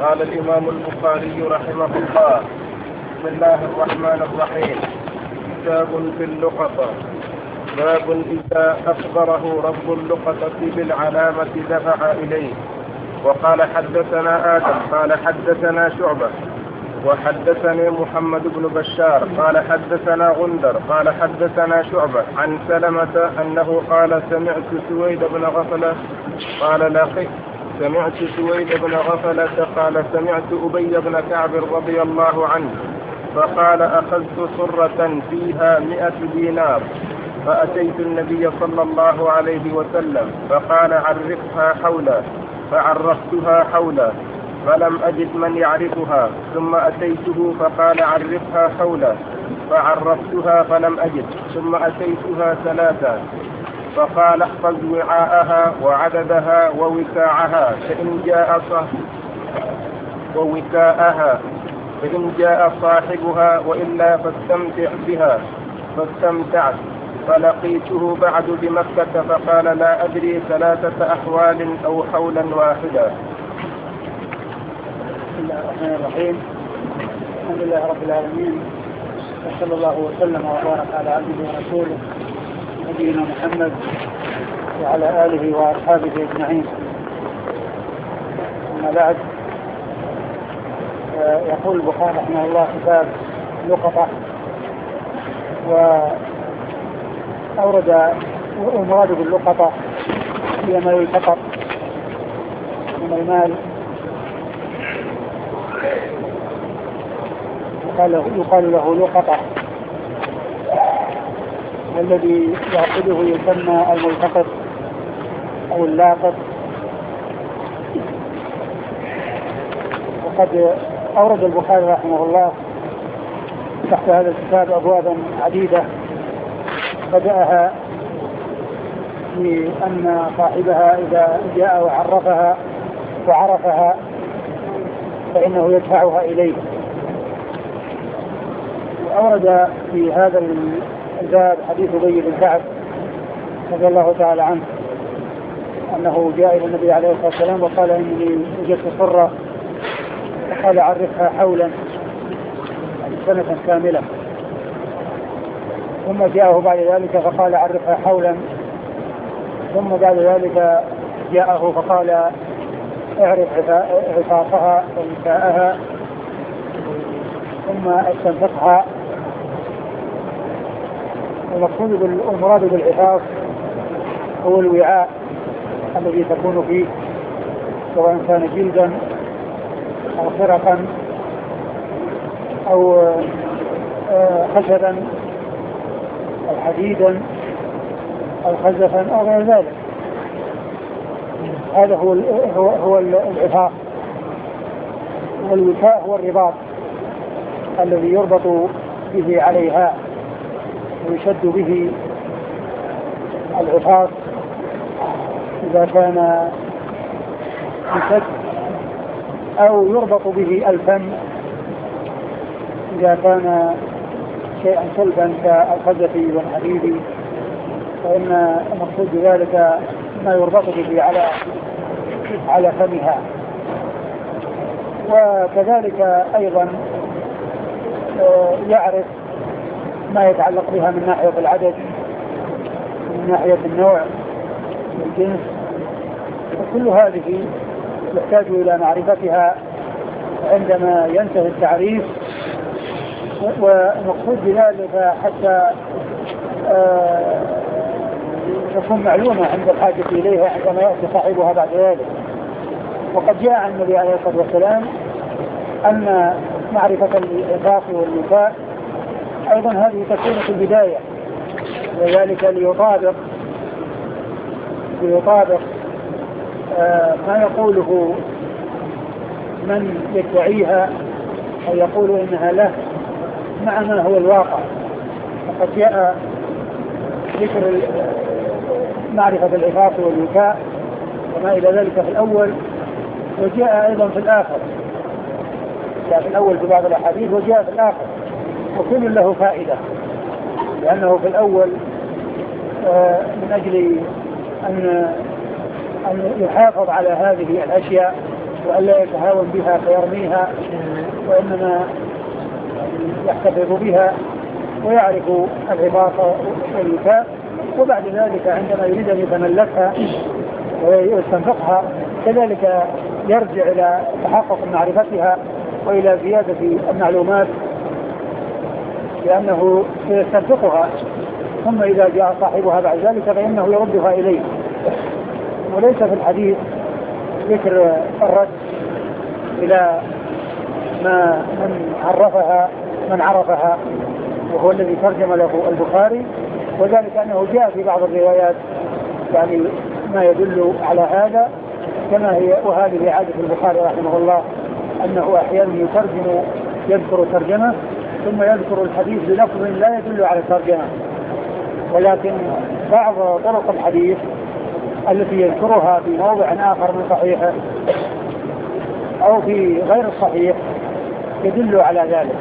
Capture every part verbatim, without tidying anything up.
قال الإمام البخاري رحمه الله: بسم الله الرحمن الرحيم. كتاب في اللقطة. باب إذا أخبره رب اللقطة بالعلامة دفع إليه. وقال حدثنا آدم قال حدثنا شعبة وحدثني محمد بن بشار قال حدثنا غندر قال حدثنا شعبة عن سلمة أنه قال سمعت سويد بن غفلة قال لقي سمعت سويد بن غفلة قال سمعت أبي بن كعب رضي الله عنه فقال أخذت صرة فيها مئة دينار فأتيت النبي صلى الله عليه وسلم فقال عرفها حولا فعرفتها حولا فلم أجد من يعرفها ثم أتيته فقال عرفها حولا فعرفتها فلم أجد ثم أتيتها ثلاثا فقال احفظ وعاءها وعددها ووكاعها فإن جاء ووكاءها فإن جاء صاحبها وإلا فاستمتع بها فاستمتعت. فلقيته بعد بمكة فقال لا أدري ثلاثة أحوال أو حولا واحدا. بسم الله الرحمن الرحيم. الحمد لله رب العالمين، وصلى الله وسلم وبارك على عبده ورسوله نبينا محمد وعلى آله وأصحابه أجمعين. أما بعد، يقول البخاري رحمه الله كتاب لقطة، وأورد المراد باللقطة هي ما يلتقط من المال، يقال له لقطة، والذي يأخذه يسمى الملتقط أو اللاقط. وقد أورد البخاري رحمه الله تحت هذا الكتاب أبوابا عديدة، بدأها بأن صاحبها إذا جاء وعرفها وعرفها فإنه يدفعها إليه. وأورد في هذا الباب حديث أبي بن كعب رضي الله تعالى عنه أنه جاء إلى النبي عليه الصلاة والسلام وقال إني وجدت صرة، فقال عرفها حولا سنة كاملة. ثم جاءه بعد ذلك فقال عرفها حولا، ثم بعد ذلك جاءه فقال اعرف عفافها ونساءها ثم استنفقها. المراد بالعفاف هو الوعاء الذي تكون فيه، سواء كان جلدا أو خرقا أو خشبا أو حديدا أو خزفا أو غير ذلك. هذا هو هو, هو العفاف. والوكاء هو الرباط الذي يربط به عليها ويشد به العفاف إذا كان يشد، أو يربط به الفم إذا كان شيئا صلبا كالخزف والحديد، فإن المقصود بذلك ما يربط به على على فمها. وكذلك أيضا يعرف ما يتعلق بها من ناحية العدد، من ناحية النوع والجنس، وكل هذه يحتاج إلى معرفتها عندما ينتهي التعريف. والمقصود بذلك حتى تكون معلومة عند الحاجة إليها عندما يأتي صاحبها بعد ذلك. وقد جاء عن النبي عليه الصلاة والسلام أن معرفة العفاف والوكاء أيضا هذه تكون في البداية، وذلك ليطابق ليطابق آه ما يقوله من يدعيها أو يقول إنها له مع ما هو الواقع. فقد جاء ذكر معرفة العفاف والوكاء وما إلى ذلك في الأول، وجاء أيضا في الآخر، جاء في الأول في بعض الأحاديث وجاء في الآخر، وكل له فائدة، لأنه في الأول من أجل أن أن يحافظ على هذه الأشياء وألا يتهاون بها فيرميها، وإنما يحتفظ بها ويعرف العباطة والوفاء، وبعد ذلك عندما يريد أن يتملكها ويستنفقها كذلك يرجع إلى تحقق معرفتها وإلى زيادة المعلومات، لأنه سيستنفقها، ثم إذا جاء صاحبها بعد ذلك فإنه يردها إليه. وليس في الحديث ذكر الرد إلى ما من عرفها من عرفها وهو الذي ترجم له البخاري، وذلك أنه جاء في بعض الروايات يعني ما يدل على هذا، كما هي وهذه عادة البخاري رحمه الله أنه أحيانا يترجم يذكر ترجمة ثم يذكر الحديث بلفظ لا يدل على الترجمة، ولكن بعض طرق الحديث التي يذكرها في موضع آخر من صحيحه أو في غير الصحيح يدل على ذلك.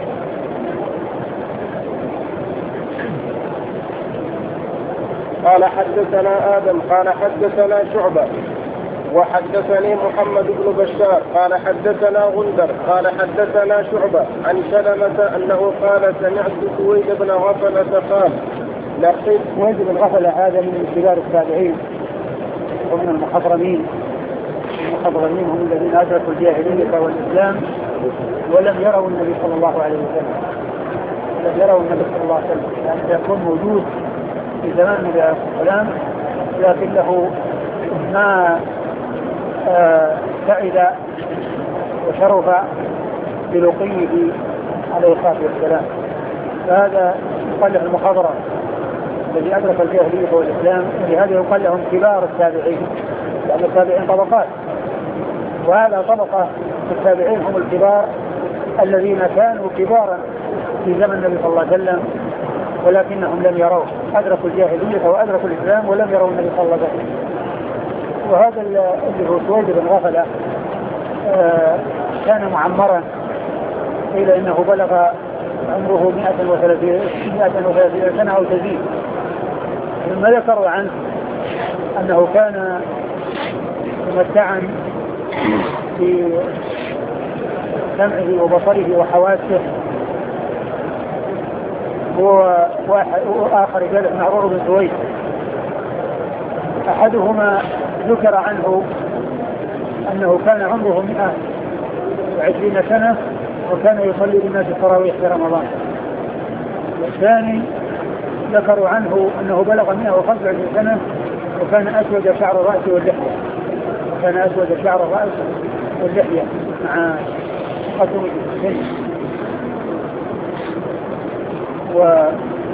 قال حدثنا آدم قال حدثنا شعبة وحدثني محمد بن بشار قال حدثنا غندر قال حدثنا شعبة عن سلمة أنه قال سمعت سويد بن غفلة قال لقيت. سويد بن غفلة هذا من كبار التابعين ومن المخضرمين. المخضرمين هم الذين أدركوا الجاهلية والإسلام ولم يروا النبي صلى الله عليه وسلم لم يروا النبي صلى الله عليه وسلم، يعني يكون موجود في زمان النبي عليه الصلاة والسلام لكن له ما سعد آه وشرف بلقيه عليه الصلاة والسلام، فهذا يقال له المخضرم الذي أدرك الجاهلية والإسلام، ولهذا يقال لهم كبار التابعين، لأن التابعين طبقات، وهذا طبقة التابعين هم الكبار الذين كانوا كبارا في زمن النبي صلى الله عليه وسلم ولكنهم لم يروه، أدركوا الجاهلية وأدركوا الإسلام ولم يروا النبي صلى الله عليه وسلم. وهذا اللي هو سويد بن غفلة آه كان معمرا، قيل إنه بلغ عمره مئة وثلاثين سنة أو تزيد. ثم ذكروا عنه أنه كان ممتعا في سمعه وبصره وحواسه، وآخر جالس معرور بن سويد. أحدهما ذكر عنه أنه كان عمره مئة وعشرين سنة وكان يصلي بالناس التراويح في رمضان. والثاني ذكروا عنه أنه بلغ مئة وخمسة وعشرين سنة وكان أسود شعر الرأس واللحية كان أسود شعر الرأس واللحية مع قدم السن. و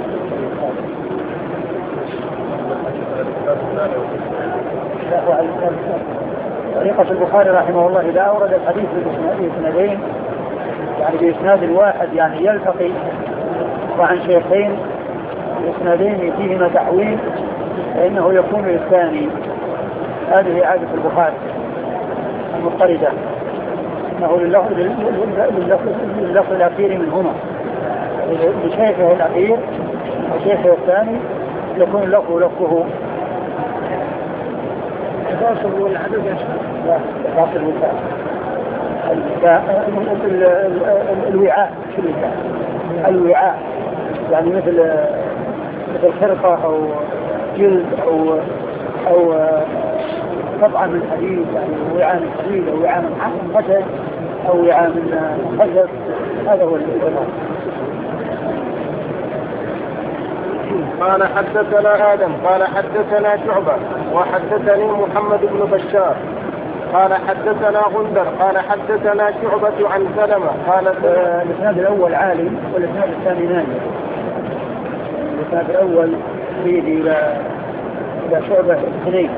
طريقة البخاري رحمه الله إذا أورد الحديث بإسنادين يعني بإسناد واحد يعني يلتقي وعن شيخين بإسنادين فيهما تحويل فإنه يكون الثاني. هذه عادة البخاري المضطردة، أنه لللفظ الأخير منهما لشيخه الأخير وشيخه الثاني يكون اللفظ لفظه الفاصل والعدد لا الفاصل والعدد الوعاء الوعاء يعني مثل مثل خرقة أو جلد أو أو قطعة من حديد، يعني وعاء من حديد أو وعاء من خشب أو وعاء من خشب، هذا هو الفاصل. قال حدثنا آدم قال حدثنا شعبة وحدثني محمد بن بشار قال حدثنا غندر قال حدثنا شعبة عن سلمة قال الإسناد الأول عالي والإسناد الثاني نازل. الإسناد الأول يريد إلى إلى شعبة اثنين.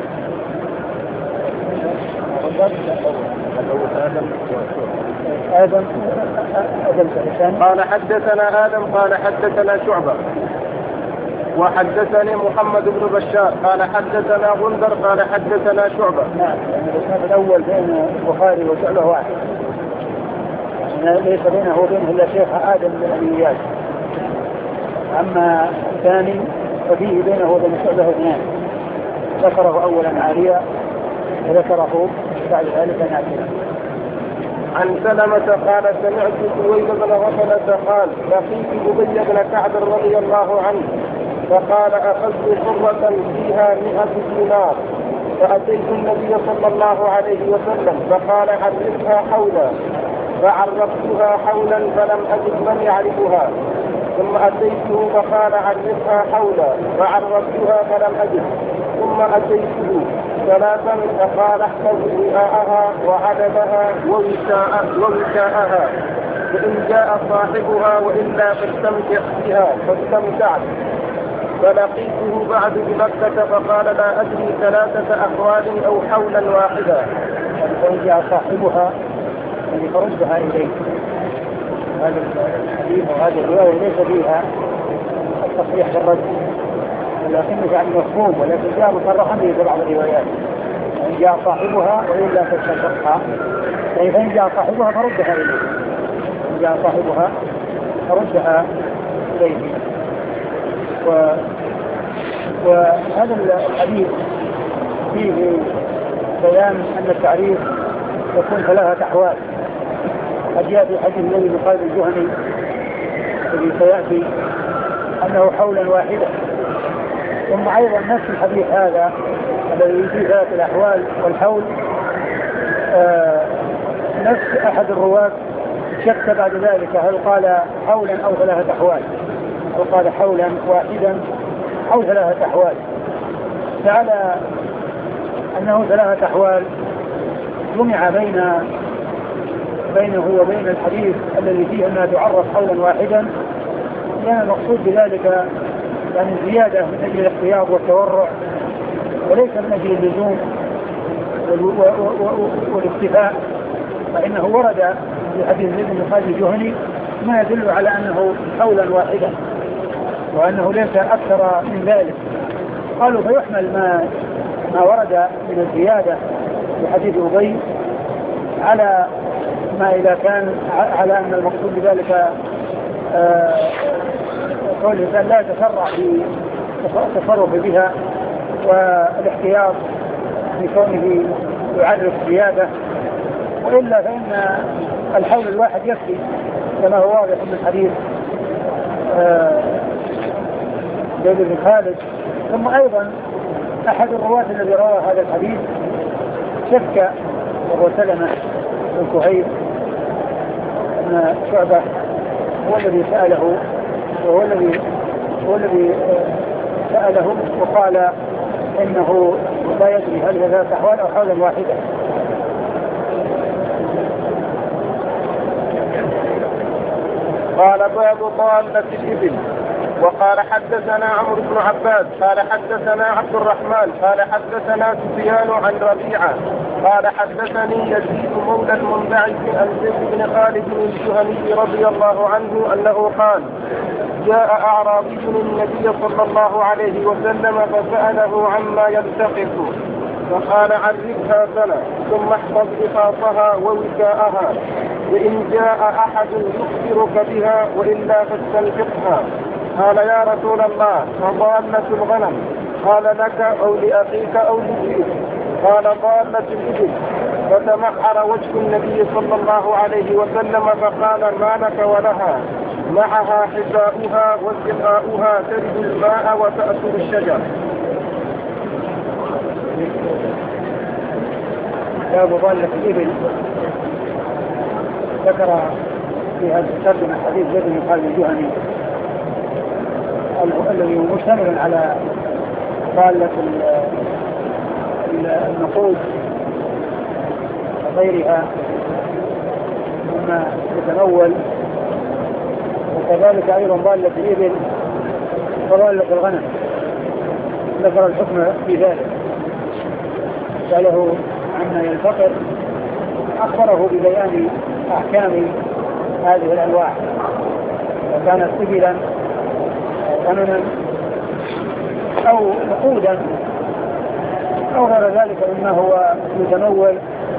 آدم آدم قال حدثنا آدم قال حدثنا شعبة وحدثني محمد بن بشار قال حدثنا غندر قال حدثنا شعبة. نعم الإسناد الأول بين البخاري وشعبة واحد، ليس بينه وبينه إلا شيخ آدم بن أبي إياس. أما الثاني ففيه بينه وبين شعبة اثنان، ذكره أولا عالية وذكره بعد ذلك نافلة. عن سلمة قال سمعت سويد بن غفلة قال لقيت أبي بن كعب رضي الله عنه فقال أخذت حرة فيها مئة دينار فأتيت النبي صلى الله عليه وسلم فقال عرفها حولا فعرفتها حولا فلم أجد من يعرفها ثم أتيته فقال عرفها حولا فعرفتها فلم أجد ثم أتيته ثلاثا فقال احفظ وعاءها وعددها ووكاءها فإن جاء صاحبها وإلا فاستمتع بها فاستمتعت. فلقيته بعد بمكة فقال لا أدري ثلاثة أحوال أو حولا واحدا. فإن جاء صاحبها يعني فردها إليه. هذا الحديث وهذه الرواية ليس فيها التصريح بالرد ولكنه يعني مفهوم ولكن جاء مصرحا به في بعض الروايات. فإن جاء صاحبها وإلا فاستمتعها فإن جاء صاحبها فردها إليه. إن جاء صاحبها فردها إليه. و... وهذا الحديث فيه بيان أن التعريف يكون ثلاثة أحوال. قد جاء في حديث النبي بن خالد الجهني الذي سيأتي أنه حولا واحدا. ثم أيضا نفس الحديث هذا الذي فيه ثلاثة الأحوال والحول آه نفس أحد الرواة شك بعد ذلك هل قال حولا أو ثلاثة أحوال أو قال حولا واحدا أو ثلاثة أحوال. فعلى أنه ثلاثة أحوال جمع بين بينه وبين الحديث الذي فيه أنها تعرف حولا واحدا لأن المقصود بذلك يعني الزيادة من أجل الاحتياط والتورع وليس من أجل اللزوم والاكتفاء. فإنه ورد في حديث زيد بن خالد الجهني ما يدل على أنه حولا واحدا وأنه ليس أكثر من ذلك. قالوا فيحمل ما ما ورد من الزيادة في حديث أبي على ما إذا كان على أن المقصود بذلك قول الإنسان لا يتسرع في التصرف بها والاحتياط بكونه يعرف زيادة وإلا فإن الحول الواحد يكفي كما هو واضح من حديث زيد بن خالد. ثم أيضا أحد الرواة الذي روى هذا الحديث شك وهو سلمة بن كهيل أن شعبة هو الذي سأله وهو الذي هو الذي سأله وقال إنه لا يدري هل هي ثلاث أحوال أو حولا واحدا. قال باب ضالة الإبل. وقال حدثنا عمرو بن عباس قال حدثنا عبد الرحمن قال حدثنا سفيان عن ربيعة قال حدثني يزيد مولى المنبعث عن زيد بن خالد الجهني رضي الله عنه أنه قال جاء أعرابي النبي صلى الله عليه وسلم فسأله عما يلتقط فقال عرفها سنة ثم احفظ بساطها ووكاءها وإن جاء أحد يخبرك بها وإلا فاستنفقها. قال يا رسول الله فضالة الغنم؟ قال لك أو لأخيك أو لأخيك؟ قال ضالة الإبل. فتمحر وجه النبي صلى الله عليه وسلم فقال ما لك ولها؟ معها حذاؤها وسقاؤها ترد الماء وتأكل الشجر. باب ضالة الإبل. ذكر في هذا الترجمة حديث زيد بن خالد الجهني الذي هو مشتمل على ضالة النقود وغيرها مما يتمول وكذلك أيضا ضالة الإبل وضالة الغنم. ذكر الحكم في ذلك سأله عما يلتقط أخبره ببيان أحكام هذه الأنواع وكانت إبلا غنما أو نقودا أو غير ذلك مما هو متمول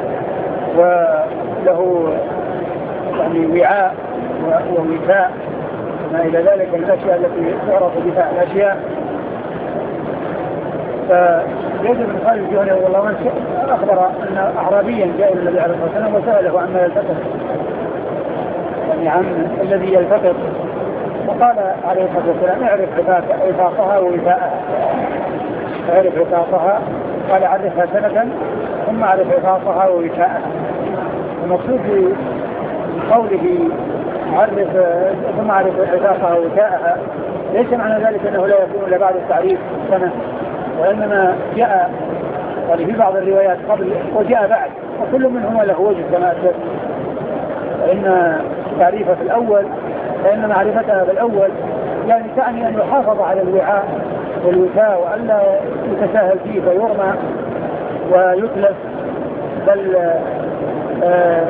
وله يعني وعاء ووثاء ما إلى ذلك من الأشياء التي تعرف بها الأشياء. زيد بن خالد الجهني والله عنه أخبر أن أعرابيا جاء إلى النبي عليه الصلاة والسلام وسأله عما يلتقط، يعني عن الذي يلتقط، فقال عليه الصلاة والسلام اعرف عفاقها ووفاءها، اعرف عفاقها، قال عرفها سنة ثم اعرف عفاقها ووفاءها. المقصود بقوله عرف ثم اعرف عفاقها ووفاءها ليس معنى ذلك أنه لا يكون إلا بعد التعريف سنة، وإنما جاء يعني في بعض الروايات قبل وجاء بعد، وكل منهما له وجه كما أسلف. فإن تعريفه في الأول فإن معرفتها بالأول يعني تعني أن يحافظ على الوعاء والوفاء وألا يتساهل فيه فيرمى ويتلف، بل آه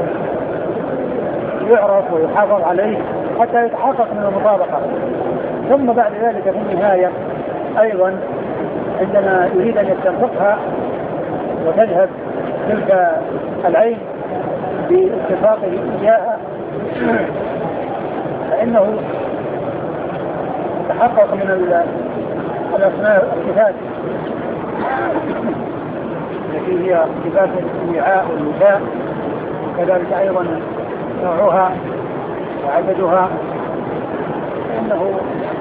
يعرف ويحافظ عليه حتى يتحقق من المطابقة. ثم بعد ذلك في النهاية أيضا عندما يريد أن يستنفقها وتذهب تلك العين باتفاقه إياها فإنه تحقق من الأسماء الصفات التي هي صفات الوعاء والوفاء، وكذلك أيضا نوعها وعددها، فإنه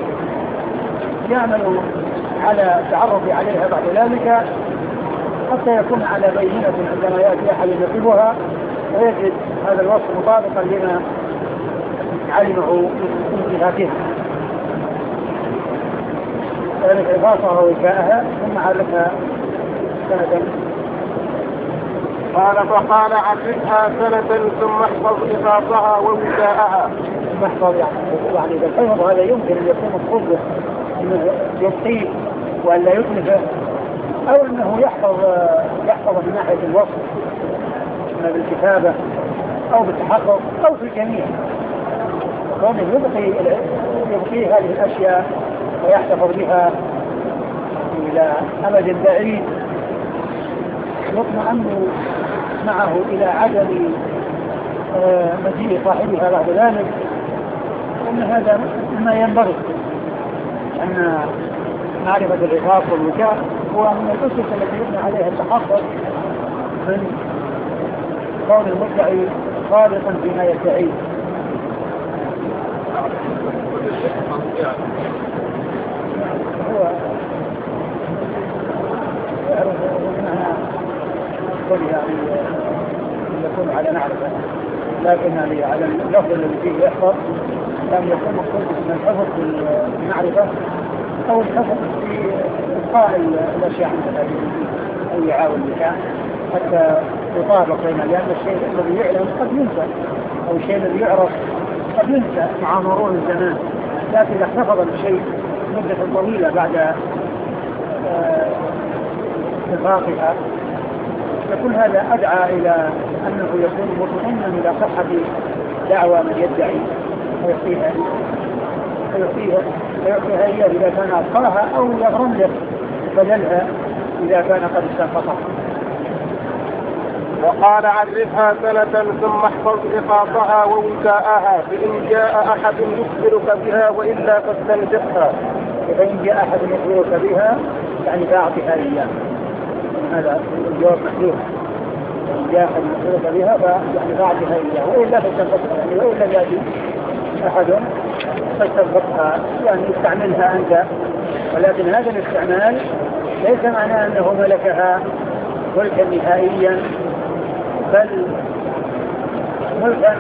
يعمل على التعرف عليها بعد ذلك حتى يكون على بينة عندما يأتي أحد ينصبها ويجد هذا الوصف مطابقا لما علمه من صفاتها. ذلك عفاقها ووفاءها ثم عرفها سنة. قال فقال عرفها سنة ثم احفظ عفاقها ووفاءها. ثم احفظ يعني إذا الحفظ هذا يمكن أن يكون مقصود أنه يبقيه وألا يتلفه، أو أنه يحفظ يحفظ من ناحية الوصف بالكتابة أو بالتحقق أو في الجميع، وأنه يبقي يبقي هذه الأشياء ويحتفظ بها إلى أمد بعيد يطمئن معه إلى عدم مجيء صاحبها بعد ذلك، وأن هذا مما ينبغي أن معرفة العفاق والوكاء هو من الأسس التي يبنى عليها التحقق من كون المدعي صادقا فيما يدعيه. هو يعرف أنها كل يعني يكون على معرفة، لكن يعني على اللفظ الذي فيه يحفظ لم يكون مقصود من الحفظ بالمعرفة أو الحفظ في إبقاء الأشياء عند هذه الوعاء والوكاء حتى يطابق بين، لأن الشيء الذي يعلم قد ينسى أو الشيء الذي يعرف قد ينسى مع مرور الزمان، لكن إذا احتفظ بالشيء مدة طويلة بعد اتفاقها يكون هذا أدعى إلى أنه يكون مطمئنا إلى صحة دعوى من يدعي ويعطيها ويعطيها ويعطيها إياه إذا كان أبقاها أو يغرم له بدلها إذا كان قد استنفقها. وقال عرفها سنة ثم احفظ عفاقها ووكاءها، فإن جاء أحد يخبرك بها وإلا فاستنفقها. فإن جاء أحد يخبرك بها يعني فأعطها إياه، هذا الجواب محدود. فإن جاء أحد يخبرك بها يعني فأعطها إياه وإلا فاستنفقها، يعني وإلا يأتي أحد فاستنفقها يعني استعملها أنت، ولكن هذا الاستعمال ليس معناه أنه ملكها ملكا نهائيا، بل ملكا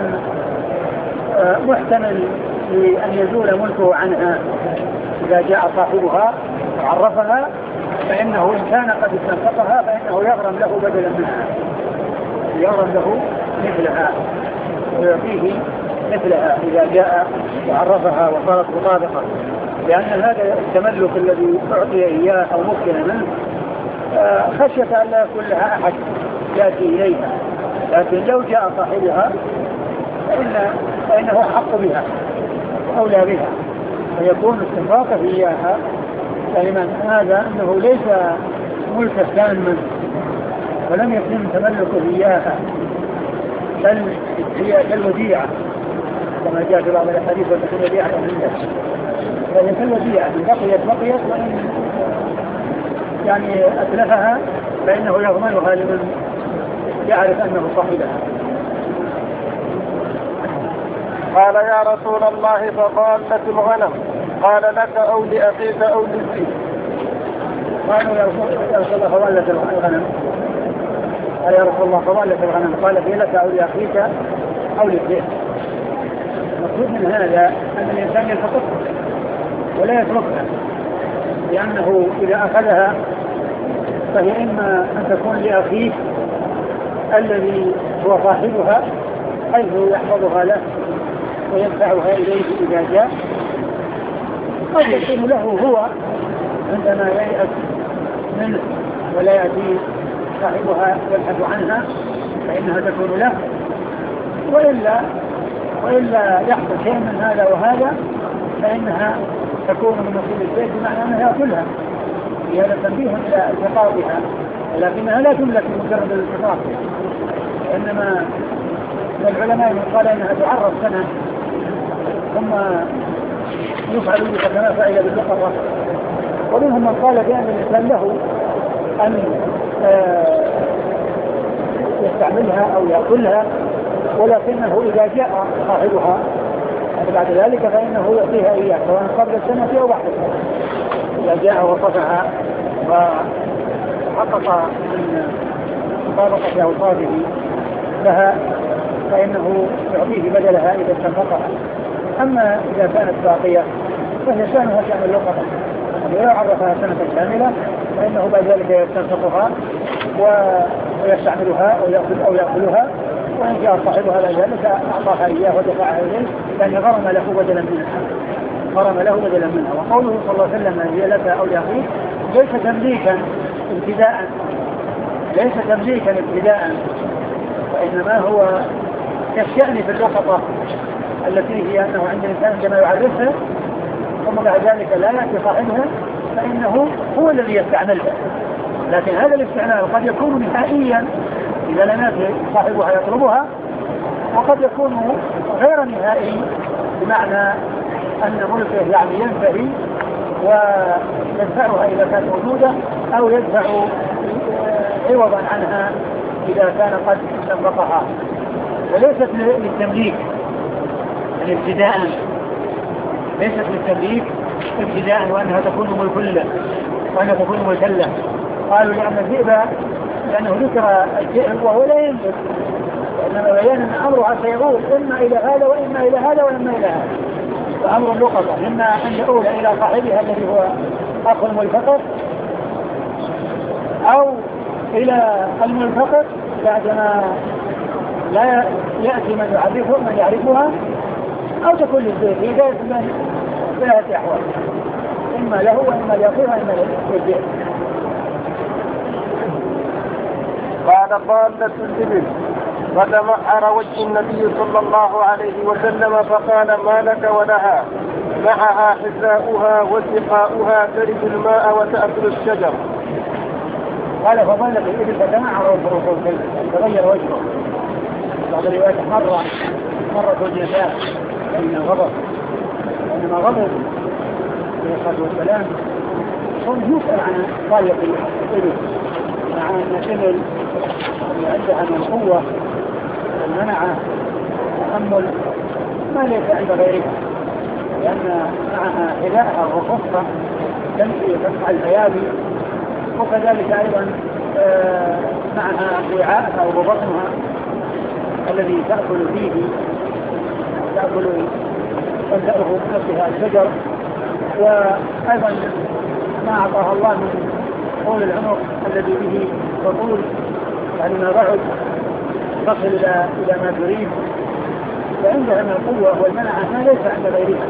محتمل لأن يزول ملكه عنها إذا جاء صاحبها وعرفها، فإنه إن كان قد استنفقها فإنه يغرم له بدلا منها، يغرم له مثلها ويعطيه مثلها إذا جاء وعرفها وصارت مطابقة، لأن هذا التملك الذي أعطي إياه أو ممكن منه خشية أن لا يكون لها أحد يأتي إليها، لكن لو جاء صاحبها فإن فإنه حق بها أولى بها، فيكون استنفاقه إياها لمن هذا أنه ليس ملك تاما ولم يكن تملكه إياها، بل هي كالوديعة كما جاء في بعض الحديث وتكون وديعة من الناس، فهي كالوديعة بقيت بقيت وإن يعني أتلفها فإنه يضمنها لمن يعرف أنه صاحبها. قال يا رسول الله فضالة الغنم، قال لك أو لأخيك أو للذئب. قالوا يا رسول الله فضالة الغنم، قال يا رسول الله فضالة الغنم، قال هي لك أو لأخيك أو للذئب. المقصود من هذا أن الإنسان يلتقطها ولا يتركها، لأنه إذا أخذها فهي إما أن تكون لأخيه الذي هو صاحبها حيث يحفظها له ويدفعها إليه إذا جاء، قد يكون له هو عندما ييأس منه ولا يأتي صاحبها يبحث عنها فإنها تكون له، وإلا وإلا يحصل شيء من هذا وهذا فإنها تكون من نصيب الزيت، بمعنى أنها يأكلها. في هذا تنبيه إلى التقاطها، ولكنها لا تملك مجرد الالتقاط، إنما العلماء من قال إنها تعرض سنة ثم يفعل بها كما فعل باللقطة، ومنهم من قال بأن الإنسان له أن يستعملها أو يأكلها، ولكنه إذا جاء صاحبها بعد ذلك فإنه يعطيها إياه سواء قبل السنة أو بعد السنة. إذا جاء وصفها وحقق من مطابقة أوصافه لها فإنه يعطيه بدلها إذا استنفقها. أما إذا كانت باقية فهي شأنها شأن اللقطة، وإذا عرفها سنة كاملة فإنه بعد ذلك يستنفقها ويستعملها أو يأكلها، وإن جاء صاحبها بعد ذلك أعطاها إياه ودفعها إليه لأن غرم له بدلا منها غرم له بدلا منها. وقوله صلى الله عليه وسلم هي لك أو لأخيك ليس تمليكا ابتداء ليس تمليكا ابتداء وإنما هو كالشأن في اللقطة التي هي أنه عند الإنسان عندما يعرفها ثم بعد ذلك لا يأتي صاحبها فإنه هو الذي يستعملها، لكن هذا الاستعمال قد يكون نهائيا إذا لم يأتي صاحبها يطلبها، وقد يكون غير نهائي بمعنى أن ملكه يعني ينتهي ويدفعها إذا كانت موجودة أو يدفع عوضا عنها إذا كان قد سبقها، وليست للتمليك يعني ابتداء ليست للتمليك ابتداء وأنها تكون ملكلة وأنها تكون ملكلة. قالوا لأن الذئب لأنه ذكر الذئب وهو لا يملك، وإنما بيان أن أمرها سيعود إما إلى هذا وإما إلى هذا وإما إلى هذا. فأمر اللقطة إما أن يؤول إلى صاحبها الذي هو أخو الملتقط أو إلى الملتقط بعدما لا يأتي من يعرفه من يعرفها، أو تكون للذئب في ثلاثة أحوال، إما له وإما لأخوها وإما للذئب. قال ضالة الإبل فتمعر وجه النبي صلى الله عليه وسلم فقال ما لك ولها؟ معها حذاؤها وسقاؤها ترد الماء وتأكل الشجر. قال فضالة الإبل فتمعر تغير وجهه. بعض الروايات مرة مرة الجزاء من الغضب، وإنما غضب عليه الصلاة والسلام هم يسأل عن ضالة الإبل مع أن الإبل عندها من القوة والمنعة تحمل ما ليس عند غيرها، لأن معها حذاءها وخفة تمشي فتح الأيادي، وكذلك أيضا معها وعاءها وبطنها الذي تأكل فيه تأكل تنتأه نفسها الشجر، وأيضا ما أعطاها الله من طول العمر الذي به وطول يعني ما بعد تصل إلى إلى ما تريد، وعندها من القوة والمنعة ما ليس عند غيرها،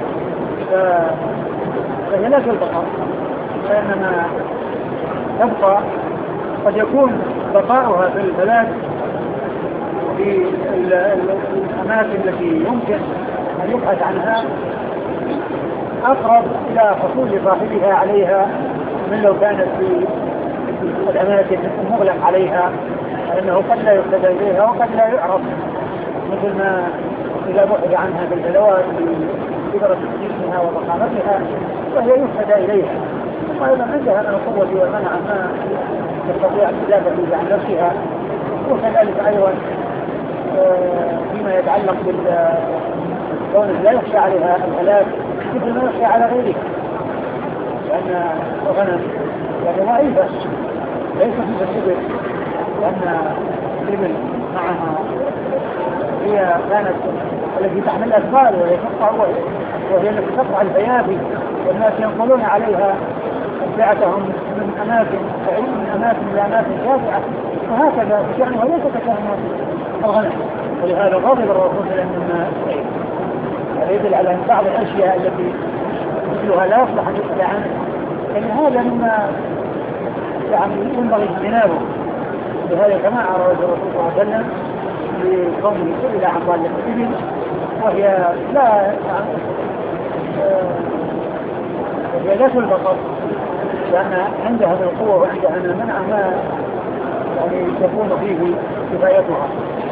فهي لا تلبقى، فإنما تبقى قد يكون بقاؤها في البلاد في الأماكن التي يمكن أن يبحث عنها أقرب إلى حصول صاحبها عليها من لو كانت في الأماكن المغلق عليها، لأنه قد لا يهتدى إليها وقد لا يعرف، مثل ما إذا بحث عنها بالجلوات بكبرة جسمها وضخامتها فهي يهتدى إليها، ثم أيضا عندها من القوة والمنع ما تستطيع التدافع به عن نفسها، وكذلك أيضا فيما يتعلق بالكون لا يخشى عليها الهلاك مثل ما يخشى على غيره، لأن الغنم يعني ضعيفة ليس في الإبل، لأن الإبل معها هي كانت التي تحمل الأثقال وهي تقطع وهي التي تقطع الفيافي، والناس ينقلون عليها أمتعتهم من أماكن بعيد من أماكن إلى أماكن شاسعة، وهكذا شأنها ليس كشأن الغنم. ولهذا غضب الرسول صلى الله عليه وسلم هذا يدل على أن بعض الأشياء التي مثلها لا يصلح أن يسأل عنه، لأن هذا مما يعني ينبغي اجتنابه. لهذا كما أراد الرسول صلى الله عليه وسلم لقومه سئل عن ضالة الإبل وهي لا وهي لا تلبقط، لأن عندها من القوة وعندها من المنع ما يعني تكون فيه كفايتها.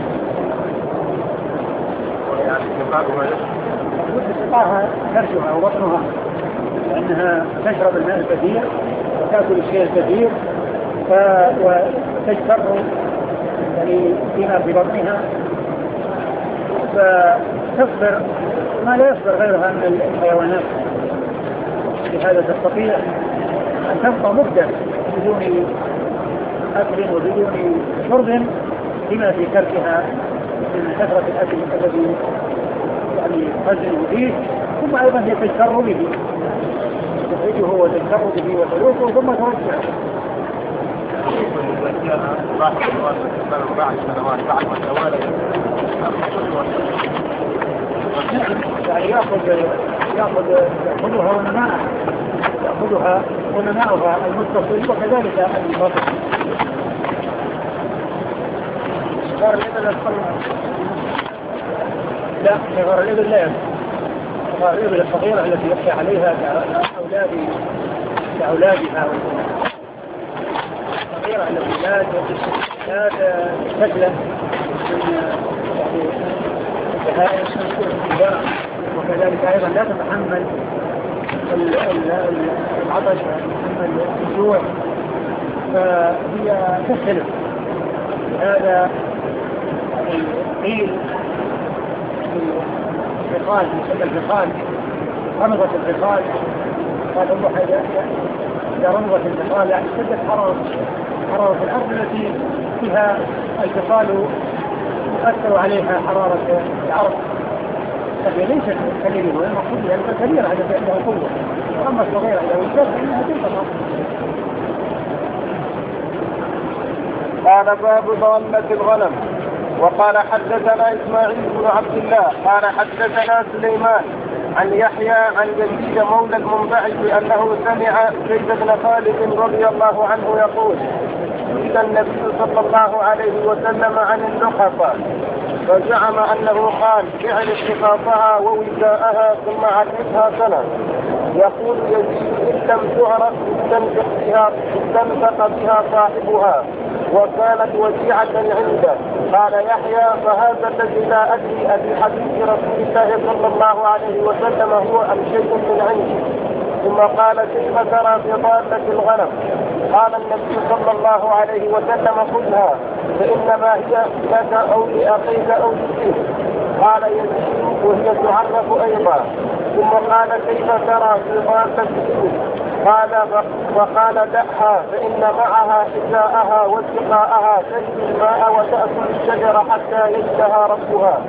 استطاعها كرشها وبطنها، لأنها تشرب الماء الكثير وتأكل الشيء الكثير وتجتر يعني فيما في بطنها، فتصبر ما لا يصبر غيرها من الحيوانات. لهذا تستطيع أن تبقى مدة بدون أكل وبدون شرب لما في كرشها من كثرة الأكل الذي يعني تخزن فيه، ثم أيضا هي تجتر به، تخرجه وتجتر به وتلوكه ثم ترجع. يعني يأخذ يأخذ يأخذها ونماءها يأخذها ونماءها المتصل وكذلك المنفصل. صغار الإبل الصغيرة لا صغار الإبل لا يصغر. صغار الإبل الصغيرة التي يخشى عليها كأولاد كأولادها الصغيرة التي لا لا تسلم من بهائم الاتباع، وكذلك أيضا لا تتحمل العطش وتتحمل الجوع، فهي تسلم. هذا قيل الفقال يسمى الفقال رمضة الفقال. قال الله إذا رمضة الفقال يعني شدت حرارة حرارة الأرض التي فيها الفقال تؤثر عليها حرارة الأرض، فهي ليست كبيرة وهي مقصود لأنها كبيرة التي عندها قوة، أما الصغيرة إذا وجدت فإنها تنقطع. قال باب ضالة الغنم. وقال حدثنا إسماعيل بن عبد الله قال حدثنا سليمان عن يحيى عن يزيد مولى المنبعث أنه سمع زيد بن خالد رضي الله عنه يقول إذا النبي صلى الله عليه وسلم عن اللقطة، فزعم أنه قال اعرف لقاطها ووزاءها ثم عرفها سنة. يقول يزيد إن لم تعرف استنبق بها استنبق بها صاحبها وكانت وديعة عنده. قال يحيى فهذا الذي لا أدري أبي حديث رسول الله صلى الله عليه وسلم هو أم شيء من عندي. ثم قال كيف ترى في ضالة الغنم؟ قال النبي صلى الله عليه وسلم خذها فإنما هي لك أو لأخيك أو لأخيك. قال يزيد وهي تعرف أيضا. ثم قال كيف ترى في ضالة الإبل؟ قال وقال دعها فإن معها حذاءها واتقاءها تجري الماء وتأكل الشجر حتى يجدها ربها.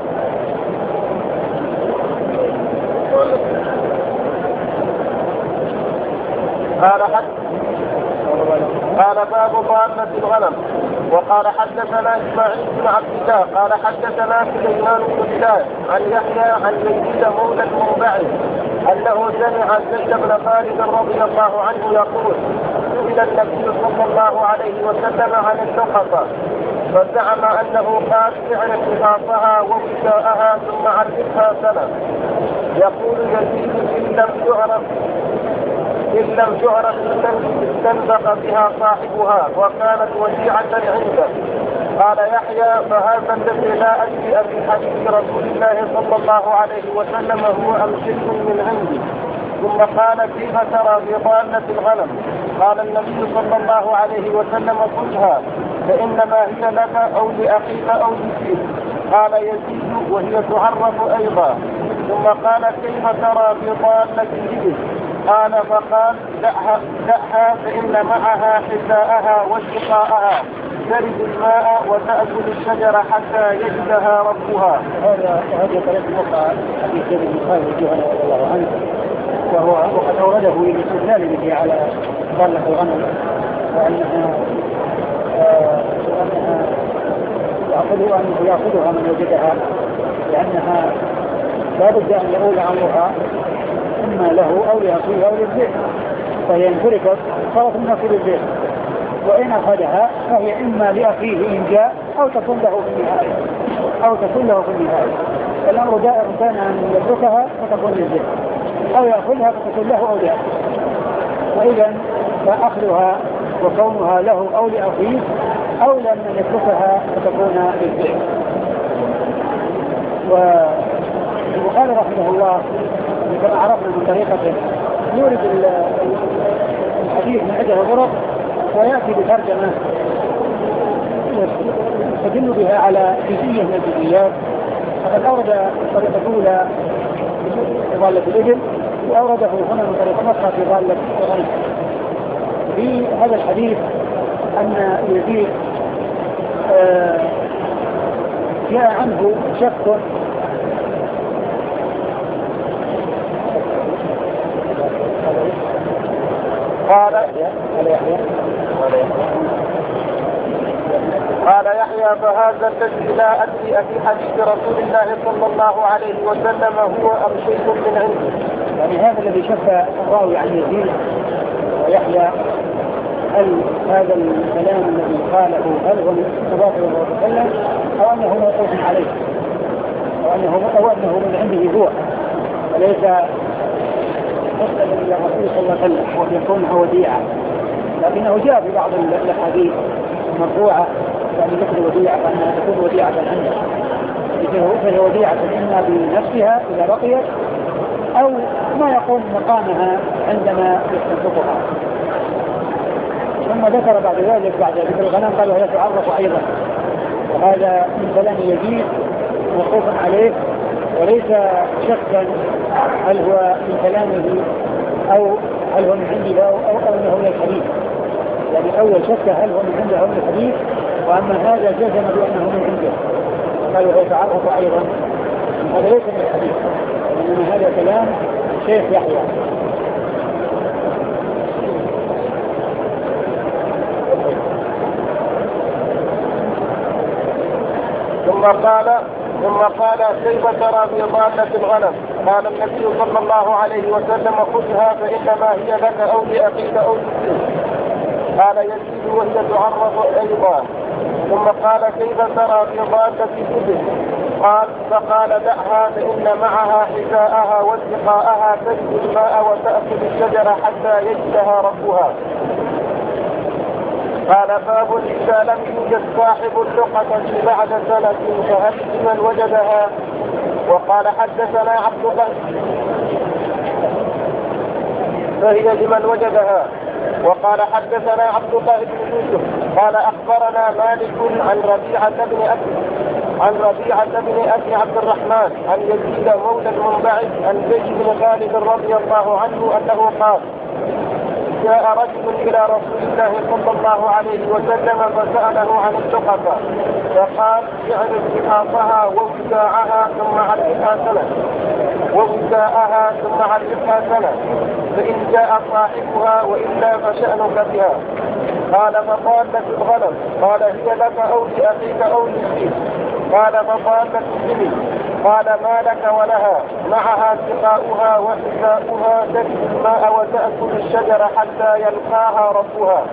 قال حد قال باب ضالة الغنم. وقال حدثنا إسماعيل بن عبد الله قال حدثنا سليمان بن بلال عن يحيى عن يزيد مولى المنبعث أنه سمع زيد بن خالد رضي الله عنه يقول سئل النبي صلى الله عليه وسلم عن اللقطة، فزعم أنه قال اعرف لقاطها ووزاءها ثم عرفها سنة. يقول يزيد إن لم تعرف إن لم تعرف استنبق بها صاحبها وكانت وديعة عنده. قال يحيى فهذا الذي لا أدري أبي حديث رسول الله صلى الله عليه وسلم هو أم شيء من عندي. ثم قال كيف ترى في ضالة الغنم؟ قال النبي صلى الله عليه وسلم خذها فإنما هي لك أو لأخيك أو لأخيك. قال يزيد وهي تعرف أيضا. ثم قال كيف ترى في ضالة الإبل؟ قال فقال دعها, دعها فإن معها حذاءها وسقاءها ترد الماء وتأكل الشجرة حتى يجدها ربها. هذا هذه طريقة أخرى حديث ابن القاسم الجهني رضي الله عنه، وهو وقد أورده للاستدلال به على ضالة الغنم، وأنها وأنها يأخذها أنه يأخذها من وجدها، لأنها لا بد أن يؤول أمرها إما له أو لأخيه أو للبيت، فهي إن تركت صارت من أخي للبيت، وإن أخذها فهي إما لأخيه إن جاء أو تكون له في النهاية أو تكون له في النهاية. الأمر دائر كان أن يتركها فتكون للبيت أو يأخذها فتكون له أو لأخيه، وإذا فأخذها وكونها له أو لأخيه أو لمن يتركها فتكون للبيت. وقال رحمه الله كما عرفنا من طريقته يورد الحديث من عدة طرق ويأتي بترجمة يستدل بها على جزئية من الجزئيات. فقد أورد الطريقة الأولى في ضالة الإبل، وأورده هنا من طريقة أخرى في ضالة الغنم. في هذا الحديث أن يزيد جاء عنه شك قال قال يحيى فهذا الذي لا أدري في حديث رسول الله صلى الله عليه وسلم هو أم شيء من عنده. يعني هذا الذي شك الراوي عن يزيد ويحيى، هل هذا الكلام الذي قاله هل هو من صفات الله صلى الله عليه وسلم أو أنه موقوف عليه أو أنه أو أنه من عنده هو وليس مسألة إلى الرسول صلى الله عليه وسلم ويكون وديعة، لكنه جاء في بعض الأحاديث مرفوعة يعني مثل وديعة أنها تكون وديعة عنده، فهي وديعة إما بنفسها إذا بقيت أو ما يقوم مقامها عندما يستنطقها. ثم ذكر بعد ذلك بعد ذكر الغنم قال وهي تعرف أيضا، وهذا من كلام يزيد موقوف عليه وليس شكا هل هو من كلامه أو هل هو من عنده أو, أو, أو أنه من الحديث. يعني أول شك هل هو من عنده أو من الحديث، وأما هذا جزم بأنه من عنده قال وهو تعرف أيضا، هذا ليس من الحديث وإنما هذا كلام شيخ يحيى. ثم قال ثم قال كيف ترى في ضالة الغنم؟ قال النبي صلى الله عليه وسلم خذها فإنما هي لك أو لأخيك أو لأخيك. قال يزيد وهي تعرف أيضا. ثم قال كيف ترى في ضالة الإبل؟ قال فقال دعها فإن معها حذاءها وسقاءها تجد الماء وتأكل الشجرة حتى يجدها ربها. قال باب إذا لم يوجد صاحب اللقطة بعد سنة فهل لمن وجدها؟ وقال حدثنا عبد الله فهي لمن وجدها. وقال حدثنا عبد الله بن يوسف قال أخبرنا مالك عن ربيعة بن أبي عن ربيعة بن أبي عبد الرحمن عن يزيد مولى المنبعث عن زيد بن خالد رضي الله عنه أنه قال جاء رجل إلى رسول الله صلى الله عليه وسلم فسأله عن اللقطة فقال اعرف رقاقها ووزاعها ثم عرفها سنة ووزاعها ثم عرفها سنة فإن جاء صاحبها وإلا فشأنك بها. قال فضالة الغنم؟ قال هي لك أو لأخيك أو لأخيك. قال فضالة الإبل؟ قال ما لك ولها معها سقاؤها وحذاؤها تجد الماء وتأكل الشجرة حتى يلقاها ربها.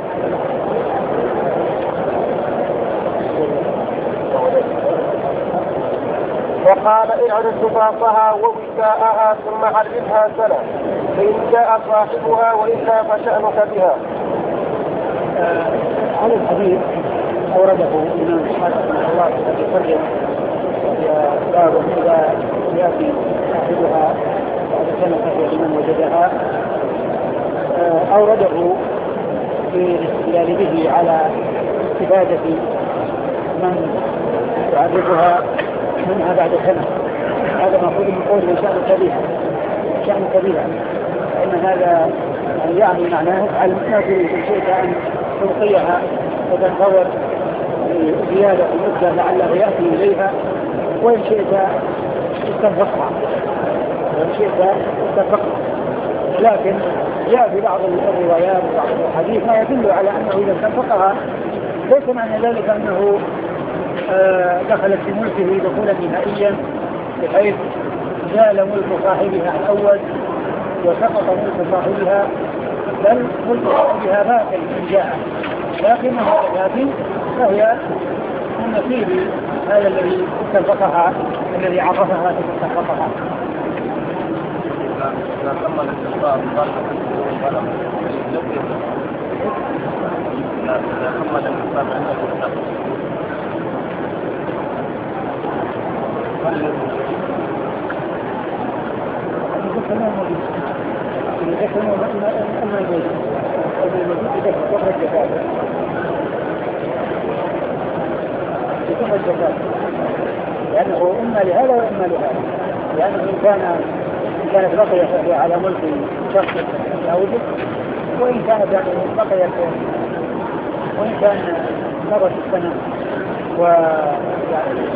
وقال اعرف رقاقها ووكاءها ثم عرفها سنة فإن جاء صاحبها وإلا فشأنك بها. هذا الحديث أورده الإمام أحمد رحمه الله في الترجمة باب إذا يأتي صاحبها بعد سنة فهي لمن وجدها أورده في الاستدلال به على استفادة من يعرفها منها بعد سنة. هذا مأخوذ من قوله شأن كبيرة شأن كبيرة إن هذا يعني معناه على ما تريد إن شئت أن تلقيها وتنتظر زيادة المدة لعله يأتي إليها وإن شئت استنفقها وإن شئت استنفقها. لكن جاء في بعض الروايات وبعض الحديث ما يدل على أنه إذا استنفقها ليس معنى ذلك أنه آه دخلت في ملكه دخولا نهائيا بحيث زال ملك صاحبها الأول وسقط ملك صاحبها، بل ملك صاحبها باقي إن جاء، لكنها هذه فهي من نصيب هذا الذي استنفقها الذي عرفها استنفقها. إذا كمل الاستنفاق قال إذا كمل الاستنفاق عنده كلام موجود إذا كانوا أما الموجود الموجود إذا كفر الجفاف كفر الجفاف لأنه إما لهذا وإما لهذا، لأنه إن كان إن كانت بقيت فهي على ملك شخص زوجه، وإن كانت بقيت وإن كان مرت السنة ويعني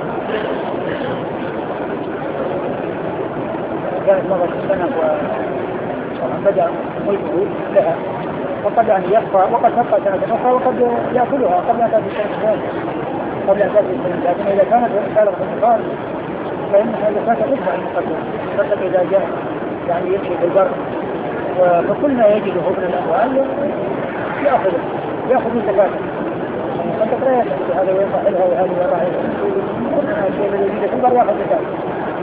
كانت مرت السنة وبدأ ملكه لها، وقد أن يبقى وقد تبقى سنة أخرى وقد يأكلها قبل أن تأتي السنة الثانية قبل أن تأتي السنة. لكن إذا كانت بالغة الانتقال فإنها زكاة تدفع المقدم، فقط إذا جاء يعني يمشي في البر فكل ما يجده من الأموال يأخذ يأخذ من زكاته، فأنت لا يأخذ هذا ويرحلها وهذا ويرحلها الشيء الذي يجده في البر يأخذ زكاته.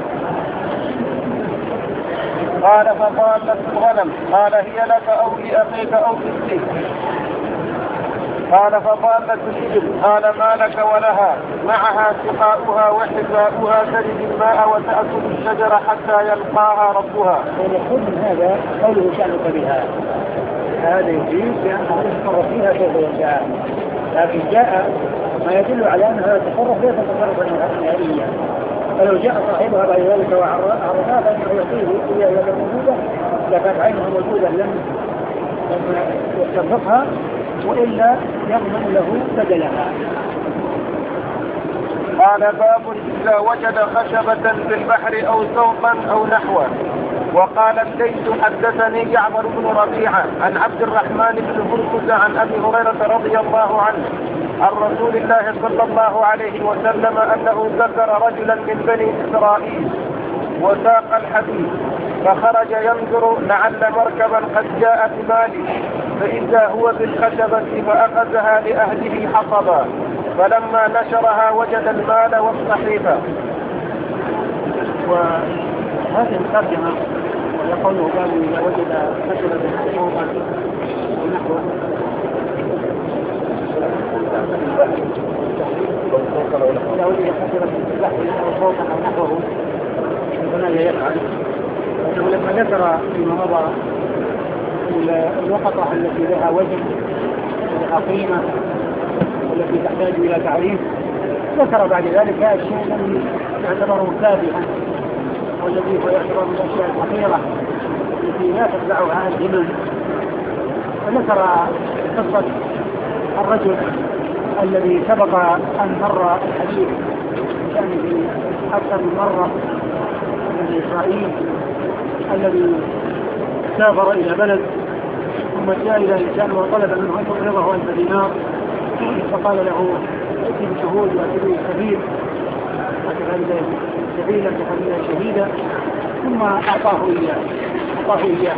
قال فضالت الغنم قال هي لك أو لأخيك أو لأختك. قال فضالت الإبل قال ما لك ولها معها سقاؤها وحذاؤها ترد الماء وتأكل الشجر حتى يلقاها ربها. ويقول من هذا قوله شأنك بها، هذا يفيد بأنها تتصرف فيها كيف يشاء، لكن جاء ما يدل على أنها تتصرف ليس تصرفا نهائيا، فلو جاء صاحبها بعد ذلك وعرفها فإنه يعطيه هي غير موجودة، إذا كانت عينها موجودة لم يستنفقها وإلا يضمن له بدلها. قال باب إذا وجد خشبة في البحر أو سوقا أو نحوه. وقال الليث حدثني جعفر بن ربيعة عن عبد الرحمن بن هرمز عن أبي هريرة رضي الله عنه عن رسول الله صلى الله عليه وسلم أنه ذكر رجلا من بني إسرائيل وساق الحديث فخرج ينظر لعل مركبا قد جاء بماله، فإذا هو بالخشبة فأخذها لأهله حطبا، فلما نشرها وجد المال والصحيفة. وهذه الترجمة ويقوله قالوا إذا وجد خشبة صوبا ونحوه إذا وجد خشبة في البحر أو صوتا أو نحوه فماذا يفعل؟ لأنه لما ذكر فيما مضى الوقطة التي لها وزن ولها قيمة والتي تحتاج إلى تعريف، ذكر بعد ذلك الشيء الذي يعتبر تافها والذي هو يعتبر من الأشياء الحقيرة التي لا تتبعها الهمم. فذكر قصة الرجل الذي سبق أن مر الحديث كان أكثر من مرة من إسرائيل الذي سافر إلى بلد ثم جاء إلى إنسان وطلب منه أن يقرضه ألف دينار، فقال له ائتي بشهود وأتي بالسبيل وكذلك سبيلا تخليها شهيدا، ثم أعطاه إياه أعطاه إياه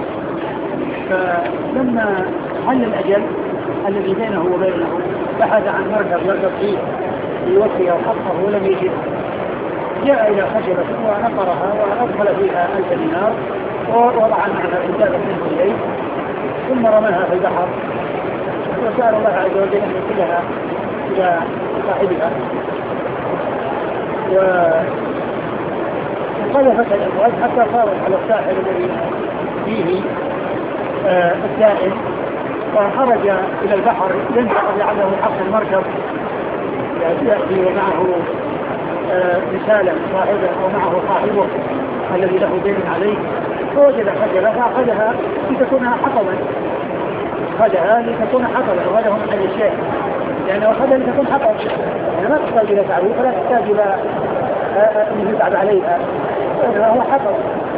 فلما حل الأجل الذي بينه وبينه بحث عن مركب يركب فيه ليوفي حقه ولم يجد، جاء إلى خشبة ونقرها وأدخل فيها ألف دينار ووضع معها كتابة منه إليه ثم رماها في البحر وسأل الله عز وجل أن يرسلها إلى صاحبها. وقال فقذفت الأمواج حتى صارت على الساحل الذي فيه آه الدائم، فخرج إلى البحر ينتظر لعله حق المركب يأتي ومعه آه رسالة صاحبه ومعه صاحبه الذي له دين عليه، فوجد خجلة فأخذها لتكون حطبا، أخذها لتكون حطبا وهذا هو محل الشيء، لأنه أخذها لتكون حطب، يعني ما تحتاج إلى تعريف ولا تحتاج إلى أن يتعب عليها، هو حطب.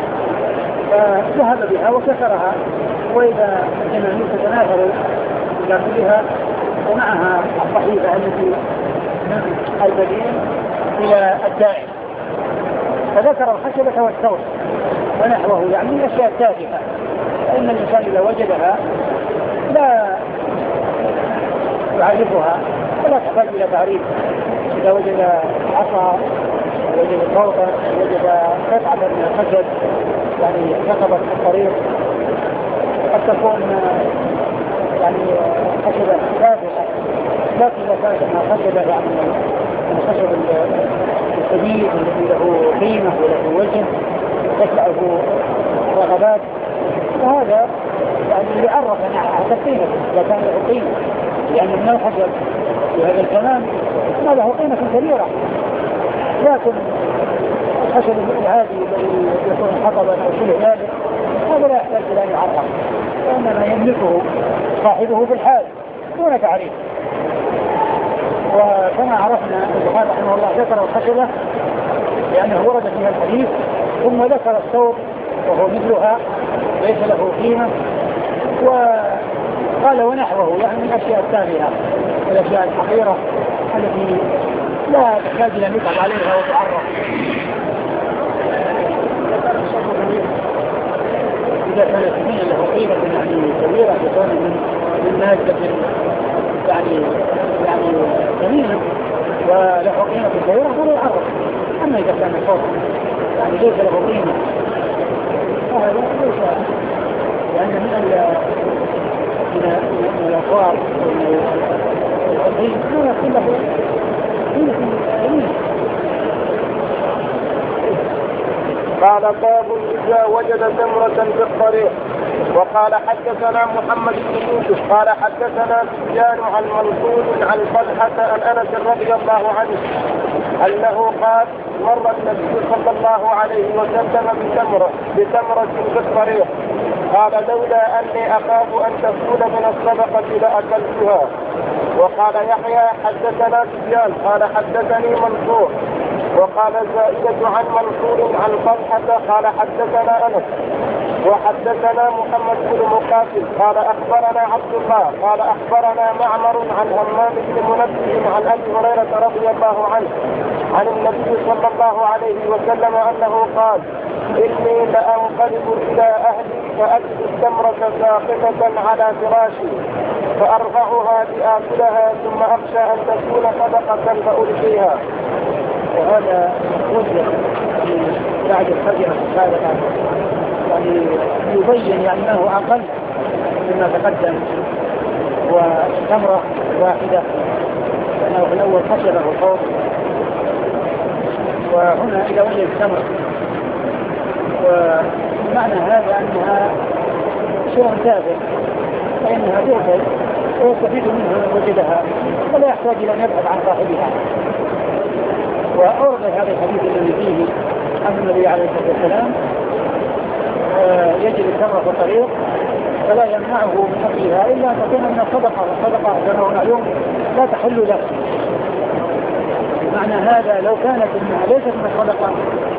فذهب بها وكسرها، وإذا الجماهير تتناثر إلى كلها ومعها الصحيفة التي من المدين إلى الدائم، فذكر الخشبة والثور ونحوه، يعني من الأشياء التافهة، فإن الإنسان إذا وجدها لا يعرفها ولا تحتاج إلى تعريف. إذا وجد عصا وجد صوتا وجد قطعة من الخشب يعني نقبت في الطريق، قد تكون يعني خشبة تافهة، لكن إذا كانت انها خشبة يعني الخشب الكبير الذي له قيمة وله وزن تتبعه رغبات، فهذا يعني يعرف عن قيمة إذا كان له قيمة، لأن من الخشب في هذا الزمان ما له قيمة كبيرة. لكن الخشب العادي الذي يكون حطبا أو شبه ذلك هذا لا يحتاج إلى أن يعرف، وإنما يملكه صاحبه في الحال دون تعريف. وكما عرفنا البخاري رحمه الله ذكر الخشبة لأنه ورد فيها الحديث، ثم ذكر الثوب وهو مثلها ليس له قيمة، وقال ونحوه يعني من الأشياء التافهة والأشياء الحقيرة التي لا تحتاج إلى نتعب عليها وتعرف. إذا كانت الدنيا له قيمة يعني كبيرة تكون من مادة يعني يعني ثمينة وله قيمة كبيرة فلا يعرف. أما إذا كان الصوت يعني ليس له قيمة فهذا ليس، لأن من من الأقوال والعظيم ما يكون له قيمة ثمينة. قال باب إذا وجد تمرة في الطريق. وقال حدثنا محمد بن يوسف قال حدثنا سفيان عن منصور عن طلحة عن أنس رضي الله عنه أنه قال مر النبي صلى الله عليه وسلم بتمرة بتمرة في الطريق، قال لولا أني أخاف أن تكون من الصدقة لأكلتها. وقال يحيى حدثنا سفيان قال حدثني منصور وقال زائدة عن منصور عن طلحة قال حدثنا أنس وحدثنا محمد بن مقاتل قال أخبرنا عبد الله قال أخبرنا معمر عن همام بن منبه عن أبي هريرة رضي الله عنه عن النبي صلى الله عليه وسلم أنه قال إني لأنقلب إلى أهلي فأجد التمرة ساقطة على فراشي فأرفعها لآكلها ثم أخشى أن تكون صدقة فألقيها. وهذا وجه بعد الفجر السابقة يعني يبين يعني أنه أقل مما تقدم، وتمرة واحدة لأنه في الأول خشبة وصوت، وهنا إلى وجه التمرة. ومعنى هذا أنها شيء تافه فإنها تؤكل ويستفيد منها من وجدها ولا يحتاج إلى أن يبحث عن صاحبها. وأورد هذا الحديث الذي فيه أن النبي عليه الصلاة والسلام يجد التمر في الطريق فلا يمنعه من أكلها إلا أن تكون من الصدقة، والصدقة كما هو معلوم لا تحل له. معنى هذا لو كانت إنها ليست من الصدقة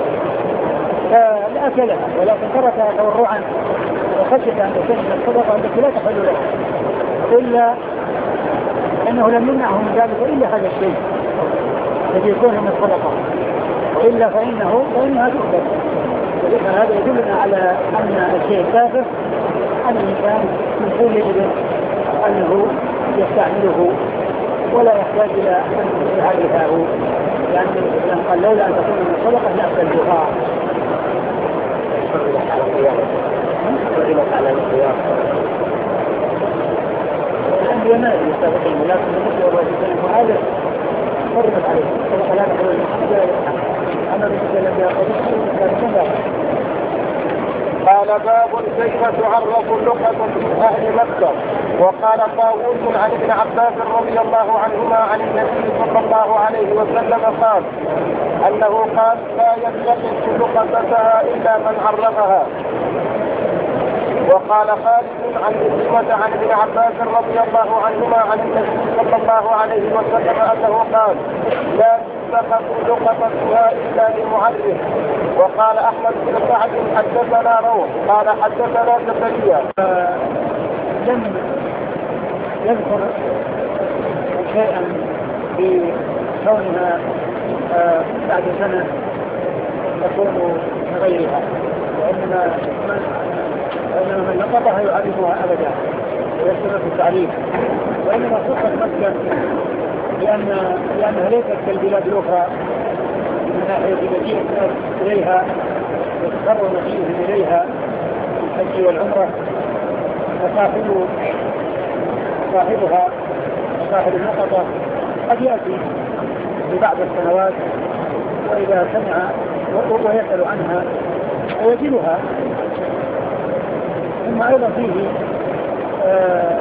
لأكلها، ولكن تركها تورعا وخشية أن تكون من الصدقة التي لا تحل له، إلا أنه لم يمنعه من ذلك إلا هذا الشيء الذي يكون من الصدقة، وإلا فإنه فإنها تؤكل. ولكن هذا يدلنا على أن الشيء التافه أن الإنسان من كل إذن أنه يستعمله ولا يحتاج إلى أن يعرفه، لأن الإسلام قال لولا أن تكون من الصدقة لأكلتها. على الخيار الأنبياء ما يستطيعون، لكن النبي الله عليه وسلم هذا حرمت عليه الصدقة لا تحل. أما بالنسبة للأنبياء قد باب كيف تعرف اللقطة في أهل مكة. وقال طاووس عن ابن عباس رضي الله عنهما عن النبي صلى الله عليه وسلم قال أنه قال لا يلتقط لقطتها إلا من عرفها. وقال خالد عن مسلمة عن ابن عباس رضي الله عنهما عن النبي صلى الله عليه وسلم أنه قال لا تلتقط لقطتها إلا لمعرف. وقال أحمد بن سعد حدثنا روح قال حدثنا زكريا. لم يذكر شيئا في كونها بعد سنة تكون غيرها، وإنما من لقطها يعرفها أبدا ويستمر في التعريف، وإنما خصت مكة لأن لأنها ليست كالبلاد الأخرى من ناحية مجيء الناس إليها وتقرر مجيئهم إليها الحج والعمرة، فصاحب صاحبها صاحب اللقطة قد يأتي في بعض السنوات وإذا سمع ويسأل عنها ويجدها. ثم أيضا فيه آه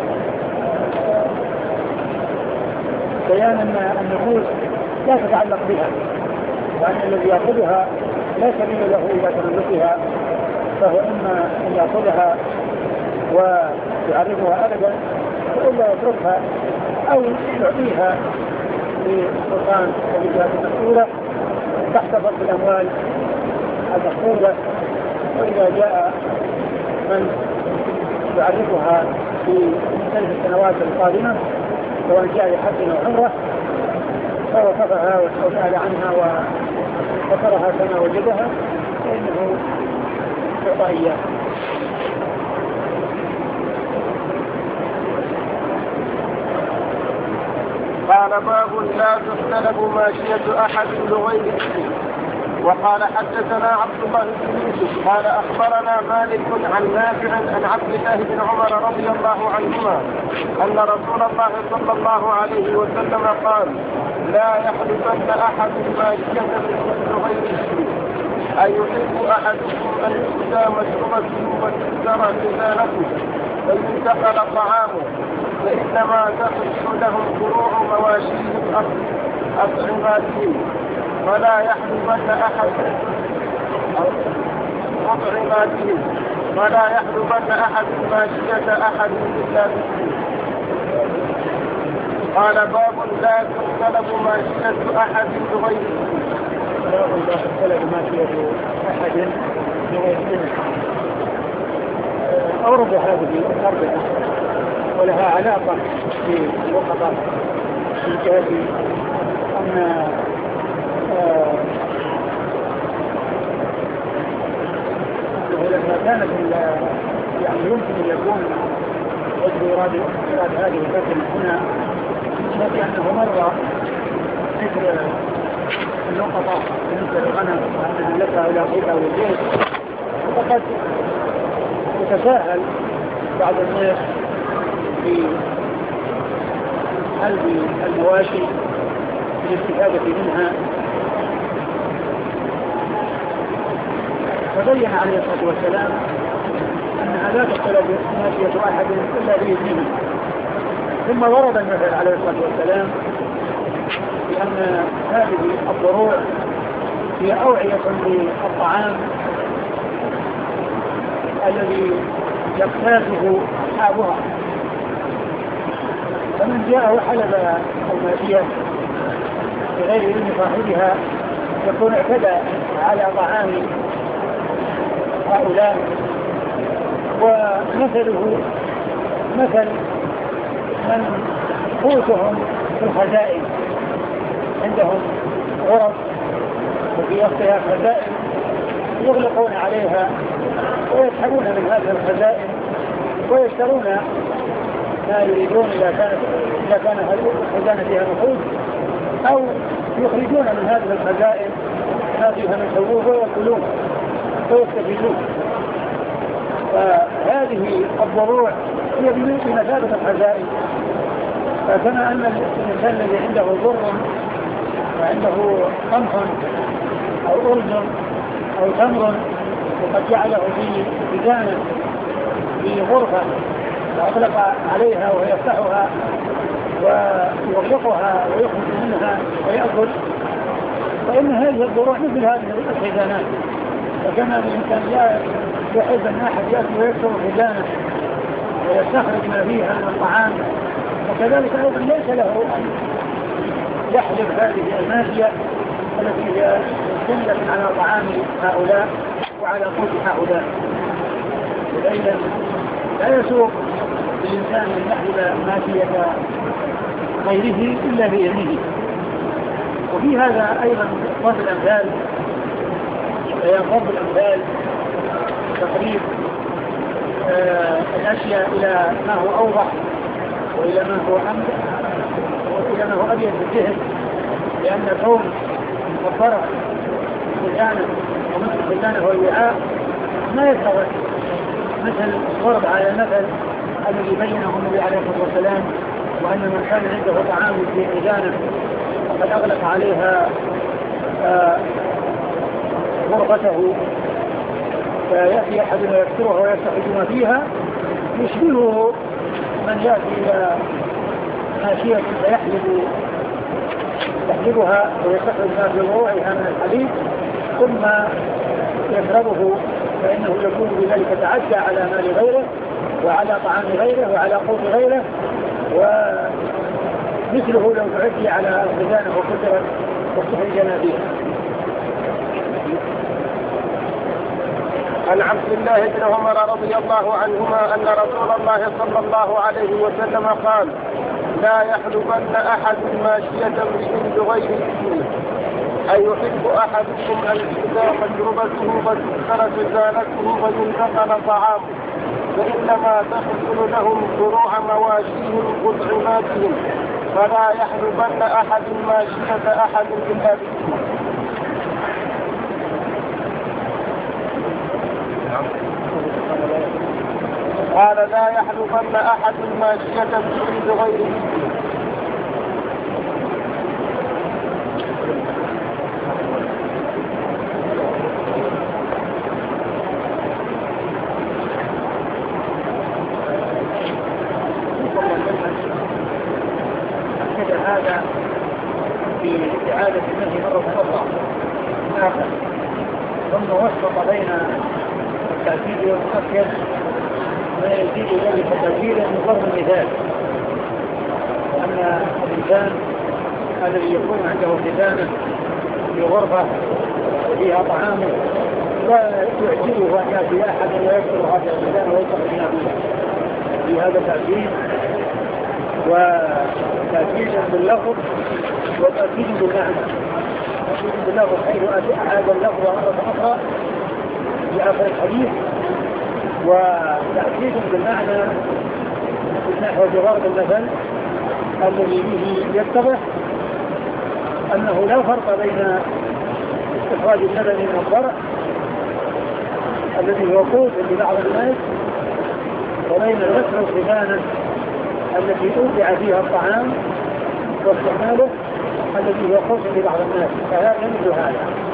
بيان أن النفوس لا تتعلق بها، وأن الذي يأخذها لا سبيل له إلى تملكها، فهو إما أن يأخذها ويعرفها أبدا وإلا يتركها أو يعطيها للسلطان والجهات المسؤولة تحت ضبط الأموال المفقودة، وإذا جاء من يعرفها في مختلف السنوات القادمة سواء جاء لحج أو عمرة فوقفها وسأل عنها وذكرها كما وجدها فإنه يعطى إياه. قال باب لا تختلف ماشية أحد لغير اسمه. وقال حدثنا عبد الله بن يوسف قال أخبرنا مالك عن نافع عن عبد الله بن عمر رضي الله عنهما أن رسول الله صلى الله عليه وسلم قال لا يحلفن أحد ماشية لغير اسمه أي يحب أحدكم أن يؤتى مشروبته وتكسر خزانته فينتقل طعامه فإنما تحل لهم فروع مواشيهم أطعماتهم ولا يحلفن أحد أطعماتهم ولا يحلفن أحد ماشية أحد إلا باسمه. قال باب لا تختلف ماشية أحد بغير باب لا تختلف ماشية أحد بغير اسمه. أورد هذه الأربعة ولها علاقة في اللقطة في جهة أن لما كانت يعني يمكن أن يكون وجه إرادة هذه الفترة هنا شك أنه مر ذكر اللقطة بالنسبة للغنم وأنها لك إلى قيمة والبيت، وقد يتساهل بعض الناس في قلب المواشي بالاستفادة منها، فبين عليه الصلاة والسلام أنها لا تختلف ماشية أحد إلا بإذنه. ثم ورد المثل عليه الصلاة والسلام بأن هذه الضروع هي أوعية للطعام الذي يقتاته أصحابها، فمن جاء وحلب الماشية بغير إذن صاحبها يكون اعتدى على طعام هؤلاء. ومثله مثل من قوتهم في الخزائن، عندهم غرف وفي وقتها خزائن يغلقون عليها ويسحبون من هذه الخزائن ويشترون ما يريدون إذا كانت إذا كان الخزانة فيها نقود، أو يخرجون من هذه الخزائن ما فيها من حبوب ويأكلون ويستفيدون. فهذه الضروع هي بمثابة الخزائن. فكما أن الإنسان الذي عنده ضر وعنده قمح أو أرز أو تمر وقد جعله في خزانة في غرفة وأغلق عليها ويفتحها ويغلقها ويخرج منها ويأكل، فإن هذه الضروع مثل هذه الخزانات. فكما الإنسان يحب أن أحد يأكل ويكسر خزانة ويستخرج ما فيها من الطعام، وكذلك أيضا ليس له أن يحلب هذه الماشية التي هي سنة على طعام هؤلاء وعلى قوت هؤلاء. وإذا لا يسوق الإنسان أن يحلب ماشية غيره إلا بإذنه. وفي هذا أيضا ضرب الأمثال، ضرب الأمثال تقريب آه الأشياء إلى ما هو أوضح وإلى ما هو أمد وإلى ما هو أبيض بالذهن، لأن كون الضرب خزانة ومثل خزانة والوعاء ما يتغير، مثل الضرب على المثل الذي بينه النبي عليه الصلاة والسلام، وأن من كان عنده طعام في خزانة وقد أغلق عليها آه غرفته فيأتي أحد ويكسرها ويستخرج ما فيها، يشبهه من يأتي إلى ماشية فيحلب يحلبها ويستخرج ما في ضروعها من الحليب ثم يشربه، فإنه يكون بذلك تعدى على مال غيره وعلى طعام غيره وعلى قوت غيره، ومثله لو تعدي على خزانه وكسرت واستخرج ما فيها. عن عبد الله بن عمر رضي الله عنهما أن رسول الله صلى الله عليه وسلم قال: لا يحلبن أحد ماشية امرئ بغير إذنه، أيحب أحدكم أن إذا مشربته فتكسر خزانته فينتقل طعامه، فإنما تحصل لهم فروع مواشيهم قطعماتهم، فلا يحلبن أحد ماشية أحد إلا بإذنه. قال: لا يحلبن أحد ماشية بغير إذنه. هذا في إعادة النهي مرة أخرى آخر، ثم وسط بين التأكيد والمؤكد ما يزيد ذلك تأكيدا من ضرب المثال، أن الإنسان الذي يكون عنده خزانة في غرفة فيها طعامه لا يعجبه أن يأتي أحد ويكسر هذا الخزانة ويصبح منها، في هذا تأكيد وتأكيد باللفظ وتأكيد بالمعنى. تأكيد باللفظ حيث أعاد اللفظ مرة أخرى في آخر الحديث، وتأكيد بالمعنى نحو ضرب المثل الذي به يتضح أنه لا فرق بين استخراج اللبن من الضرع الذي هو قوت لبعض الناس وبين غسل الخزانة التي أودع فيها الطعام واستعماله الذي هو قوت لبعض الناس، فهذا مثل هذا.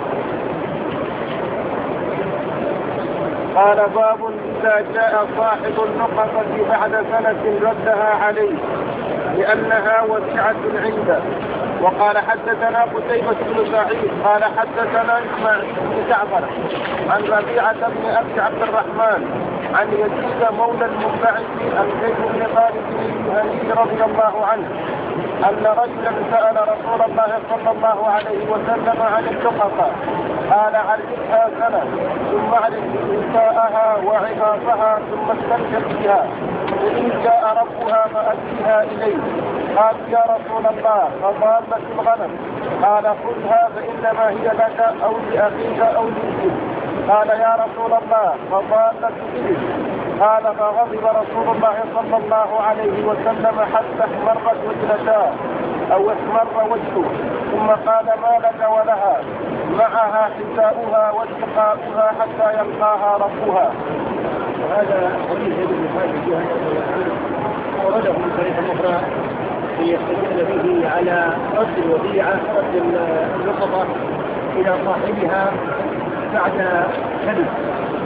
قال: باب إذا جاء صاحب النقطة بعد سنة ردها عليه لأنها وسعة عنده. وقال: حدثنا قتيبة بن سعيد قال: حدثنا إسماعيل بن جعفر عن ربيعة بن أبي عبد الرحمن عن يزيد مولى المنبعث عن زيد بن خالد الجهني رضي الله عنه أن رجلا سأل رسول الله صلى الله عليه وسلم عن اللقطة، قال: عرفها سنة ثم عرف نساءها وعقاصها ثم استمتع بها، وإن جاء ربها فأتيها إليه. قال: يا رسول الله فضالة الغنم. قال: خذها فإنما هي لك أو لأخيك أو لأخيك. قال: يا رسول الله فضالة الإبل. قال: فغضب رسول الله صلى الله عليه وسلم حتى احمرت وجهتها أو احمر وجهه، ثم قال: ما لك ولها؟ معها حساؤها واتقاؤها حتى يلقاها ربها. وهذا حديث ابن خالد ورده من طريقة أخرى ليستدل به على رد الوديعة، رد اللقطة إلى صاحبها بعد سنة،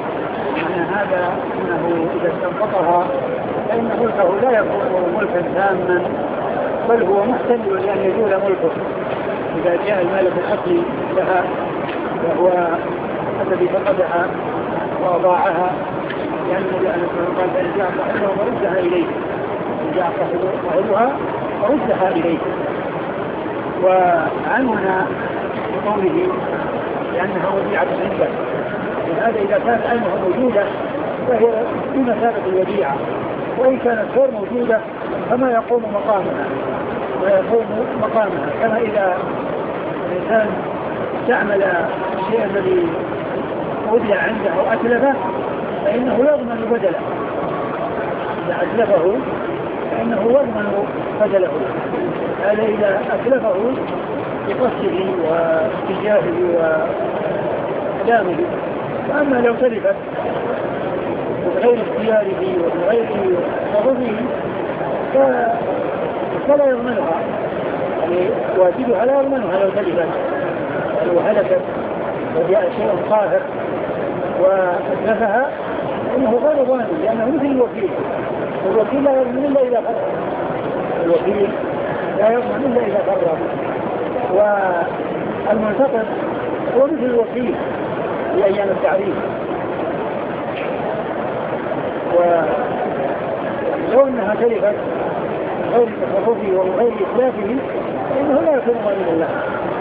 معنى هذا أنه إذا استنبطها فإن ملكه لا يكون ملكا تاما، بل هو محتمل لأن يزول ملكه إذا جاء المالك الأصلي لها وهو الذي فقدها وأضاعها، لأن النبي عليه الصلاة والسلام قال فإن جاء صاحبها فردها إليه، إن جاء صاحبها فردها إليه. وعنونا بقوله لأنها وديعة عنده، وهذا إذا كانت عينها موجودة فهي بمثابة الوديعة، وإن كانت غير موجودة فما يقوم مقامها ويقوم مقامها، كما إذا الإنسان استعمل الشيء الذي ودع عنده أو أتلفه فإنه يضمن بدله، إذا أتلفه فإنه يضمن بدله، هذا إذا أتلفه بقصده واتجاهه وكلامه. وأما لو تلفت بغير اختياره وبغير تصرفه فلا يضمنها، يعني واجبها لا يضمنها لو تلفت، لو هلكت وجاء شيء قاهر وأتلفها إنه غير ضامن، لأنه مثل الوكيل، الوكيل لا يضمن إلا إذا فرط، الوكيل لا يضمن إلا إذا فرط، والمنتقد هو مثل الوكيل في أيام التعريف. ولو أنها تلفت غير تصرفه وغير إتلافه فإنه لا يكون ضامنا له.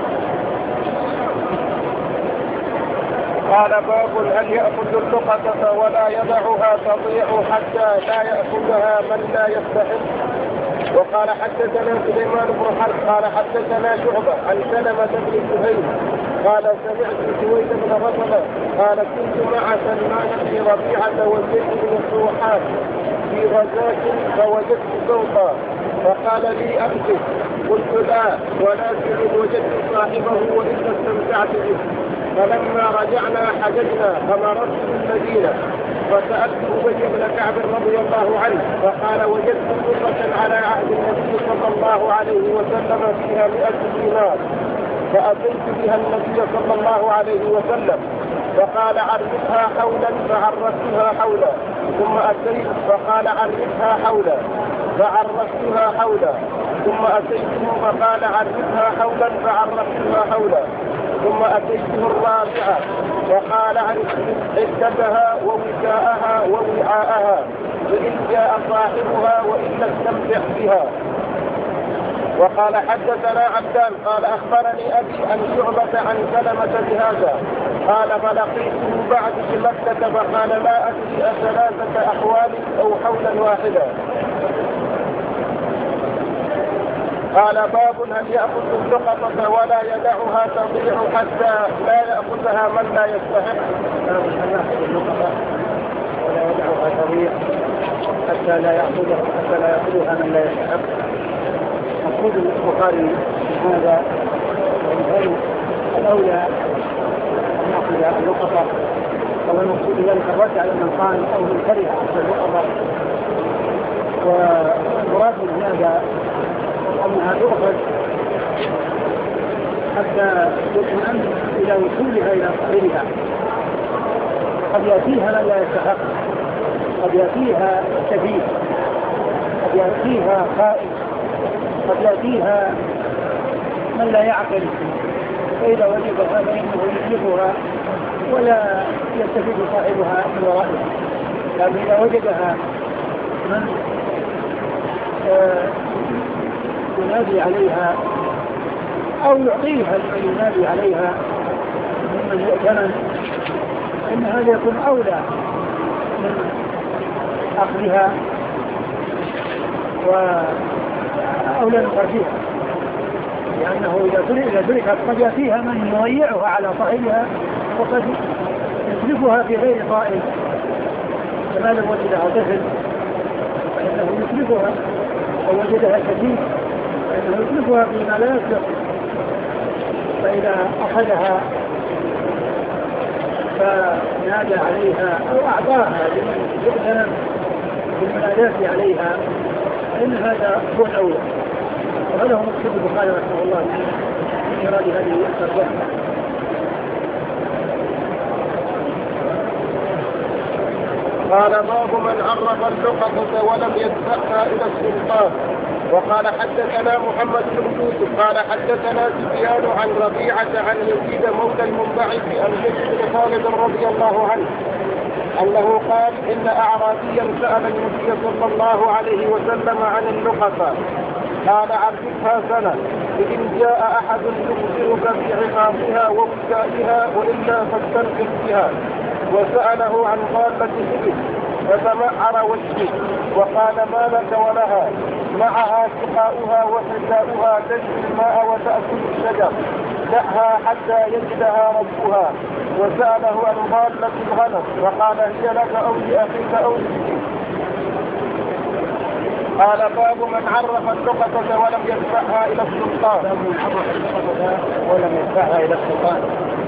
قال باب هل يأخذ اللقطة ولا يضعها تضيع حتى لا يأخذها من لا يستحق. وقال حدثنا سليمان بن حرب قال حدثنا شعبة عن سلمة بن سهيل قال سمعت سويد بن غفلة قال كنت مع سلمان بن ربيعة وزيد بن الصوحات في غزاة فوجدت صوتا فقال لي أمسك، قلت لا ولكن وجدت صاحبه وإذا استمتعت به. فلما رجعنا حججنا فمررت بالمدينة فسألت أبي بن كعب رضي الله عنه فقال وجدت فرقة على عهد النبي صلى الله عليه وسلم فيها مئة دينار، فأتيت بها النبي صلى الله عليه وسلم فقال عرفها حولا فعرفتها حولا، ثم أتيت فقال عرفها حولا فعرفتها حولا، ثم أتيته فقال عرفها حولا فعرفتها حولا، ثم أتيته الرابعة وقال عدتها ووكاءها ووعاءها فإن جاء صاحبها وإن استمتع بها. وقال حدثنا عبدان قال أخبرني أبي عن شعبة عن سلمة بهذا قال فلقيته بعد في مكة فقال لا أدري أثلاثة أحوال أو حولا واحدا. قال باب هل يأخذ اللقطة ولا يدعها تضيع حتى لا يأخذها من لا يستحق. باب هل يأخذ اللقطة ولا يدعها تضيع حتى لا يأخذها حتى لا يأخذها من لا يستحق. مقصود البخاري هذا ومثال الأولى أن يأخذ اللقطة، وهو المقصود ذلك الرد على من قال أو من كره أخذ اللقطة، والمراد من هذا أنها تؤخذ حتى يطمئن إلى وصولها إلى صاحبها. قد يأتيها من لا يستحق، قد يأتيها سفيه، قد يأتيها خائف، قد يأتيها من لا يعقل، فإذا وجدها فإنه يتلفها ولا يستفيد صاحبها من ورائها. لكن إذا وجدها من آه ينادي عليها أو يعطيها لمن ينادي عليها ممن يؤتمن إن هذا يكون أولى من أخذها وأولى من تركها، لأنه إذا تركت قد يأتيها من يضيعها على صاحبها وقد يتلفها في غير طائل، كما لو وجدها طفل فإنه يتلفها أو وجدها كثير فإنه يتلفها فيما لا يسلق. فإذا أخذها فنادى عليها أو أعطاها لمن يؤتمن بالمنادات عليها فإن هذا هو الأولى. وهذا هو مقصود البخاري رحمه الله من إيراد هذه الترجمة. قال باب من عرف اللقطة ولم يدفعها إلى السلطان. وقال حدثنا محمد بن يوسف قال حدثنا سفيان عن ربيعة عن يزيد مولى المنبعث عن زيد بن خالد رضي الله عنه أنه قال إن أعرابيا سأل النبي صلى الله عليه وسلم عن اللقطة قال عرفها سنة فإن جاء أحد يخبرك بعقابها وبكائها وإلا فاستنقذ بها. وسأله عن ضالة الإبل فتمعر وجهه وقال ما لك ولها معها سقاؤها وحذاؤها تجري الماء وتأكل الشجر دعها حتى يجدها ربها. وسأله عن ضالة الغنم فقال هي لك أو لأخيك أو لأخيك. قال باب من عرف اللقطة ولم يدفعها إلى السلطان. باب من عرف اللقطة ولم يدفعها إلى السلطان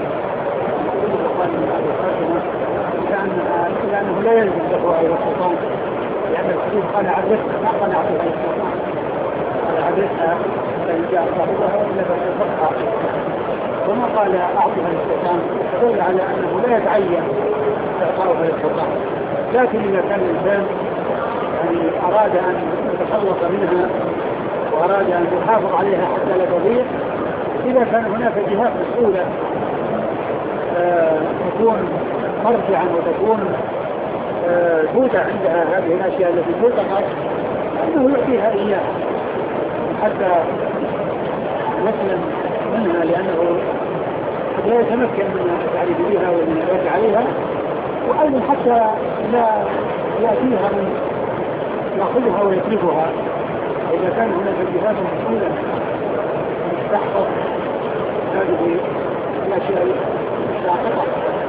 كأنها لأنه لا يلزم دفعها إلى السلطان، لأن الحديث قال عرفها ما قال أعطيها للسلطان، قال عرفها فإن جاء صاحبها إلا بسلطها، وما قال أعطيها للسلطان يدل على أنه لا يتعين إعطاؤها للسلطان. لكن إذا كان الإنسان يعني أراد أن يتخلص منها وأراد أن يحافظ عليها حتى لا تضيع، إذا كان هناك جهات مسؤولة آه تكون مرجعا وتكون آه توضع عندها هذه الأشياء التي تلتقط أنه يعطيها إياها حتى يسلم منها، لأنه لا يتمكن من التعريف بها ومن الرد عليها، وأيضا حتى لا يأتيها من يأخذها ويتركها. إذا كان هناك جهات مسؤولة تحفظ هذه الأشياء الساقطة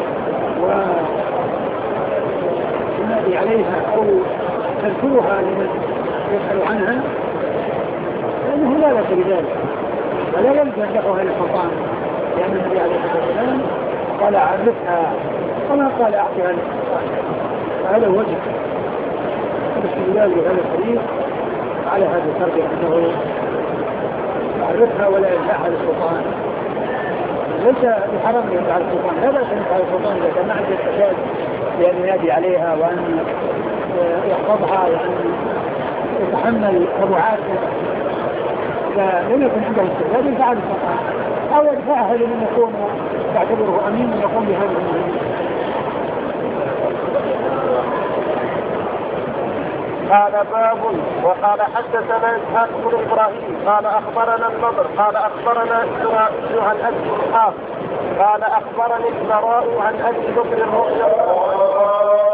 وتنادي عليها أو تذكرها لمن يسأل عنها، لأنه لا بأس بذلك ولا يلزم دفعها للسلطان، لأن النبي عليه الصلاة والسلام قال عرفها وما قال أعطيها للسلطان. فهذا وجه الاستدلال بهذا الحديث على هذا الترجمة أنه يعرفها ولا يدفعها للسلطان. ليس بحرام أن يدفعها للسلطان، لا بأس أن يدفعها للسلطان إذا كان عنده الفساد بأن ينادي عليها وأن يحفظها وأن يتحمل تبعاتها. إذا لم يكن عنده استعداد يدفعها للسلطان أو يدفعها لمن يكون يعتبره أمين ويقوم بهذه المهمة. قال باب. وقال حدثنا إسحاق بن إبراهيم قال أخبرنا النضر قال أخبرنا إسرائيل عن أبي إسحاق قال أخبرني البراء عن أبي بكر رضي الله عنه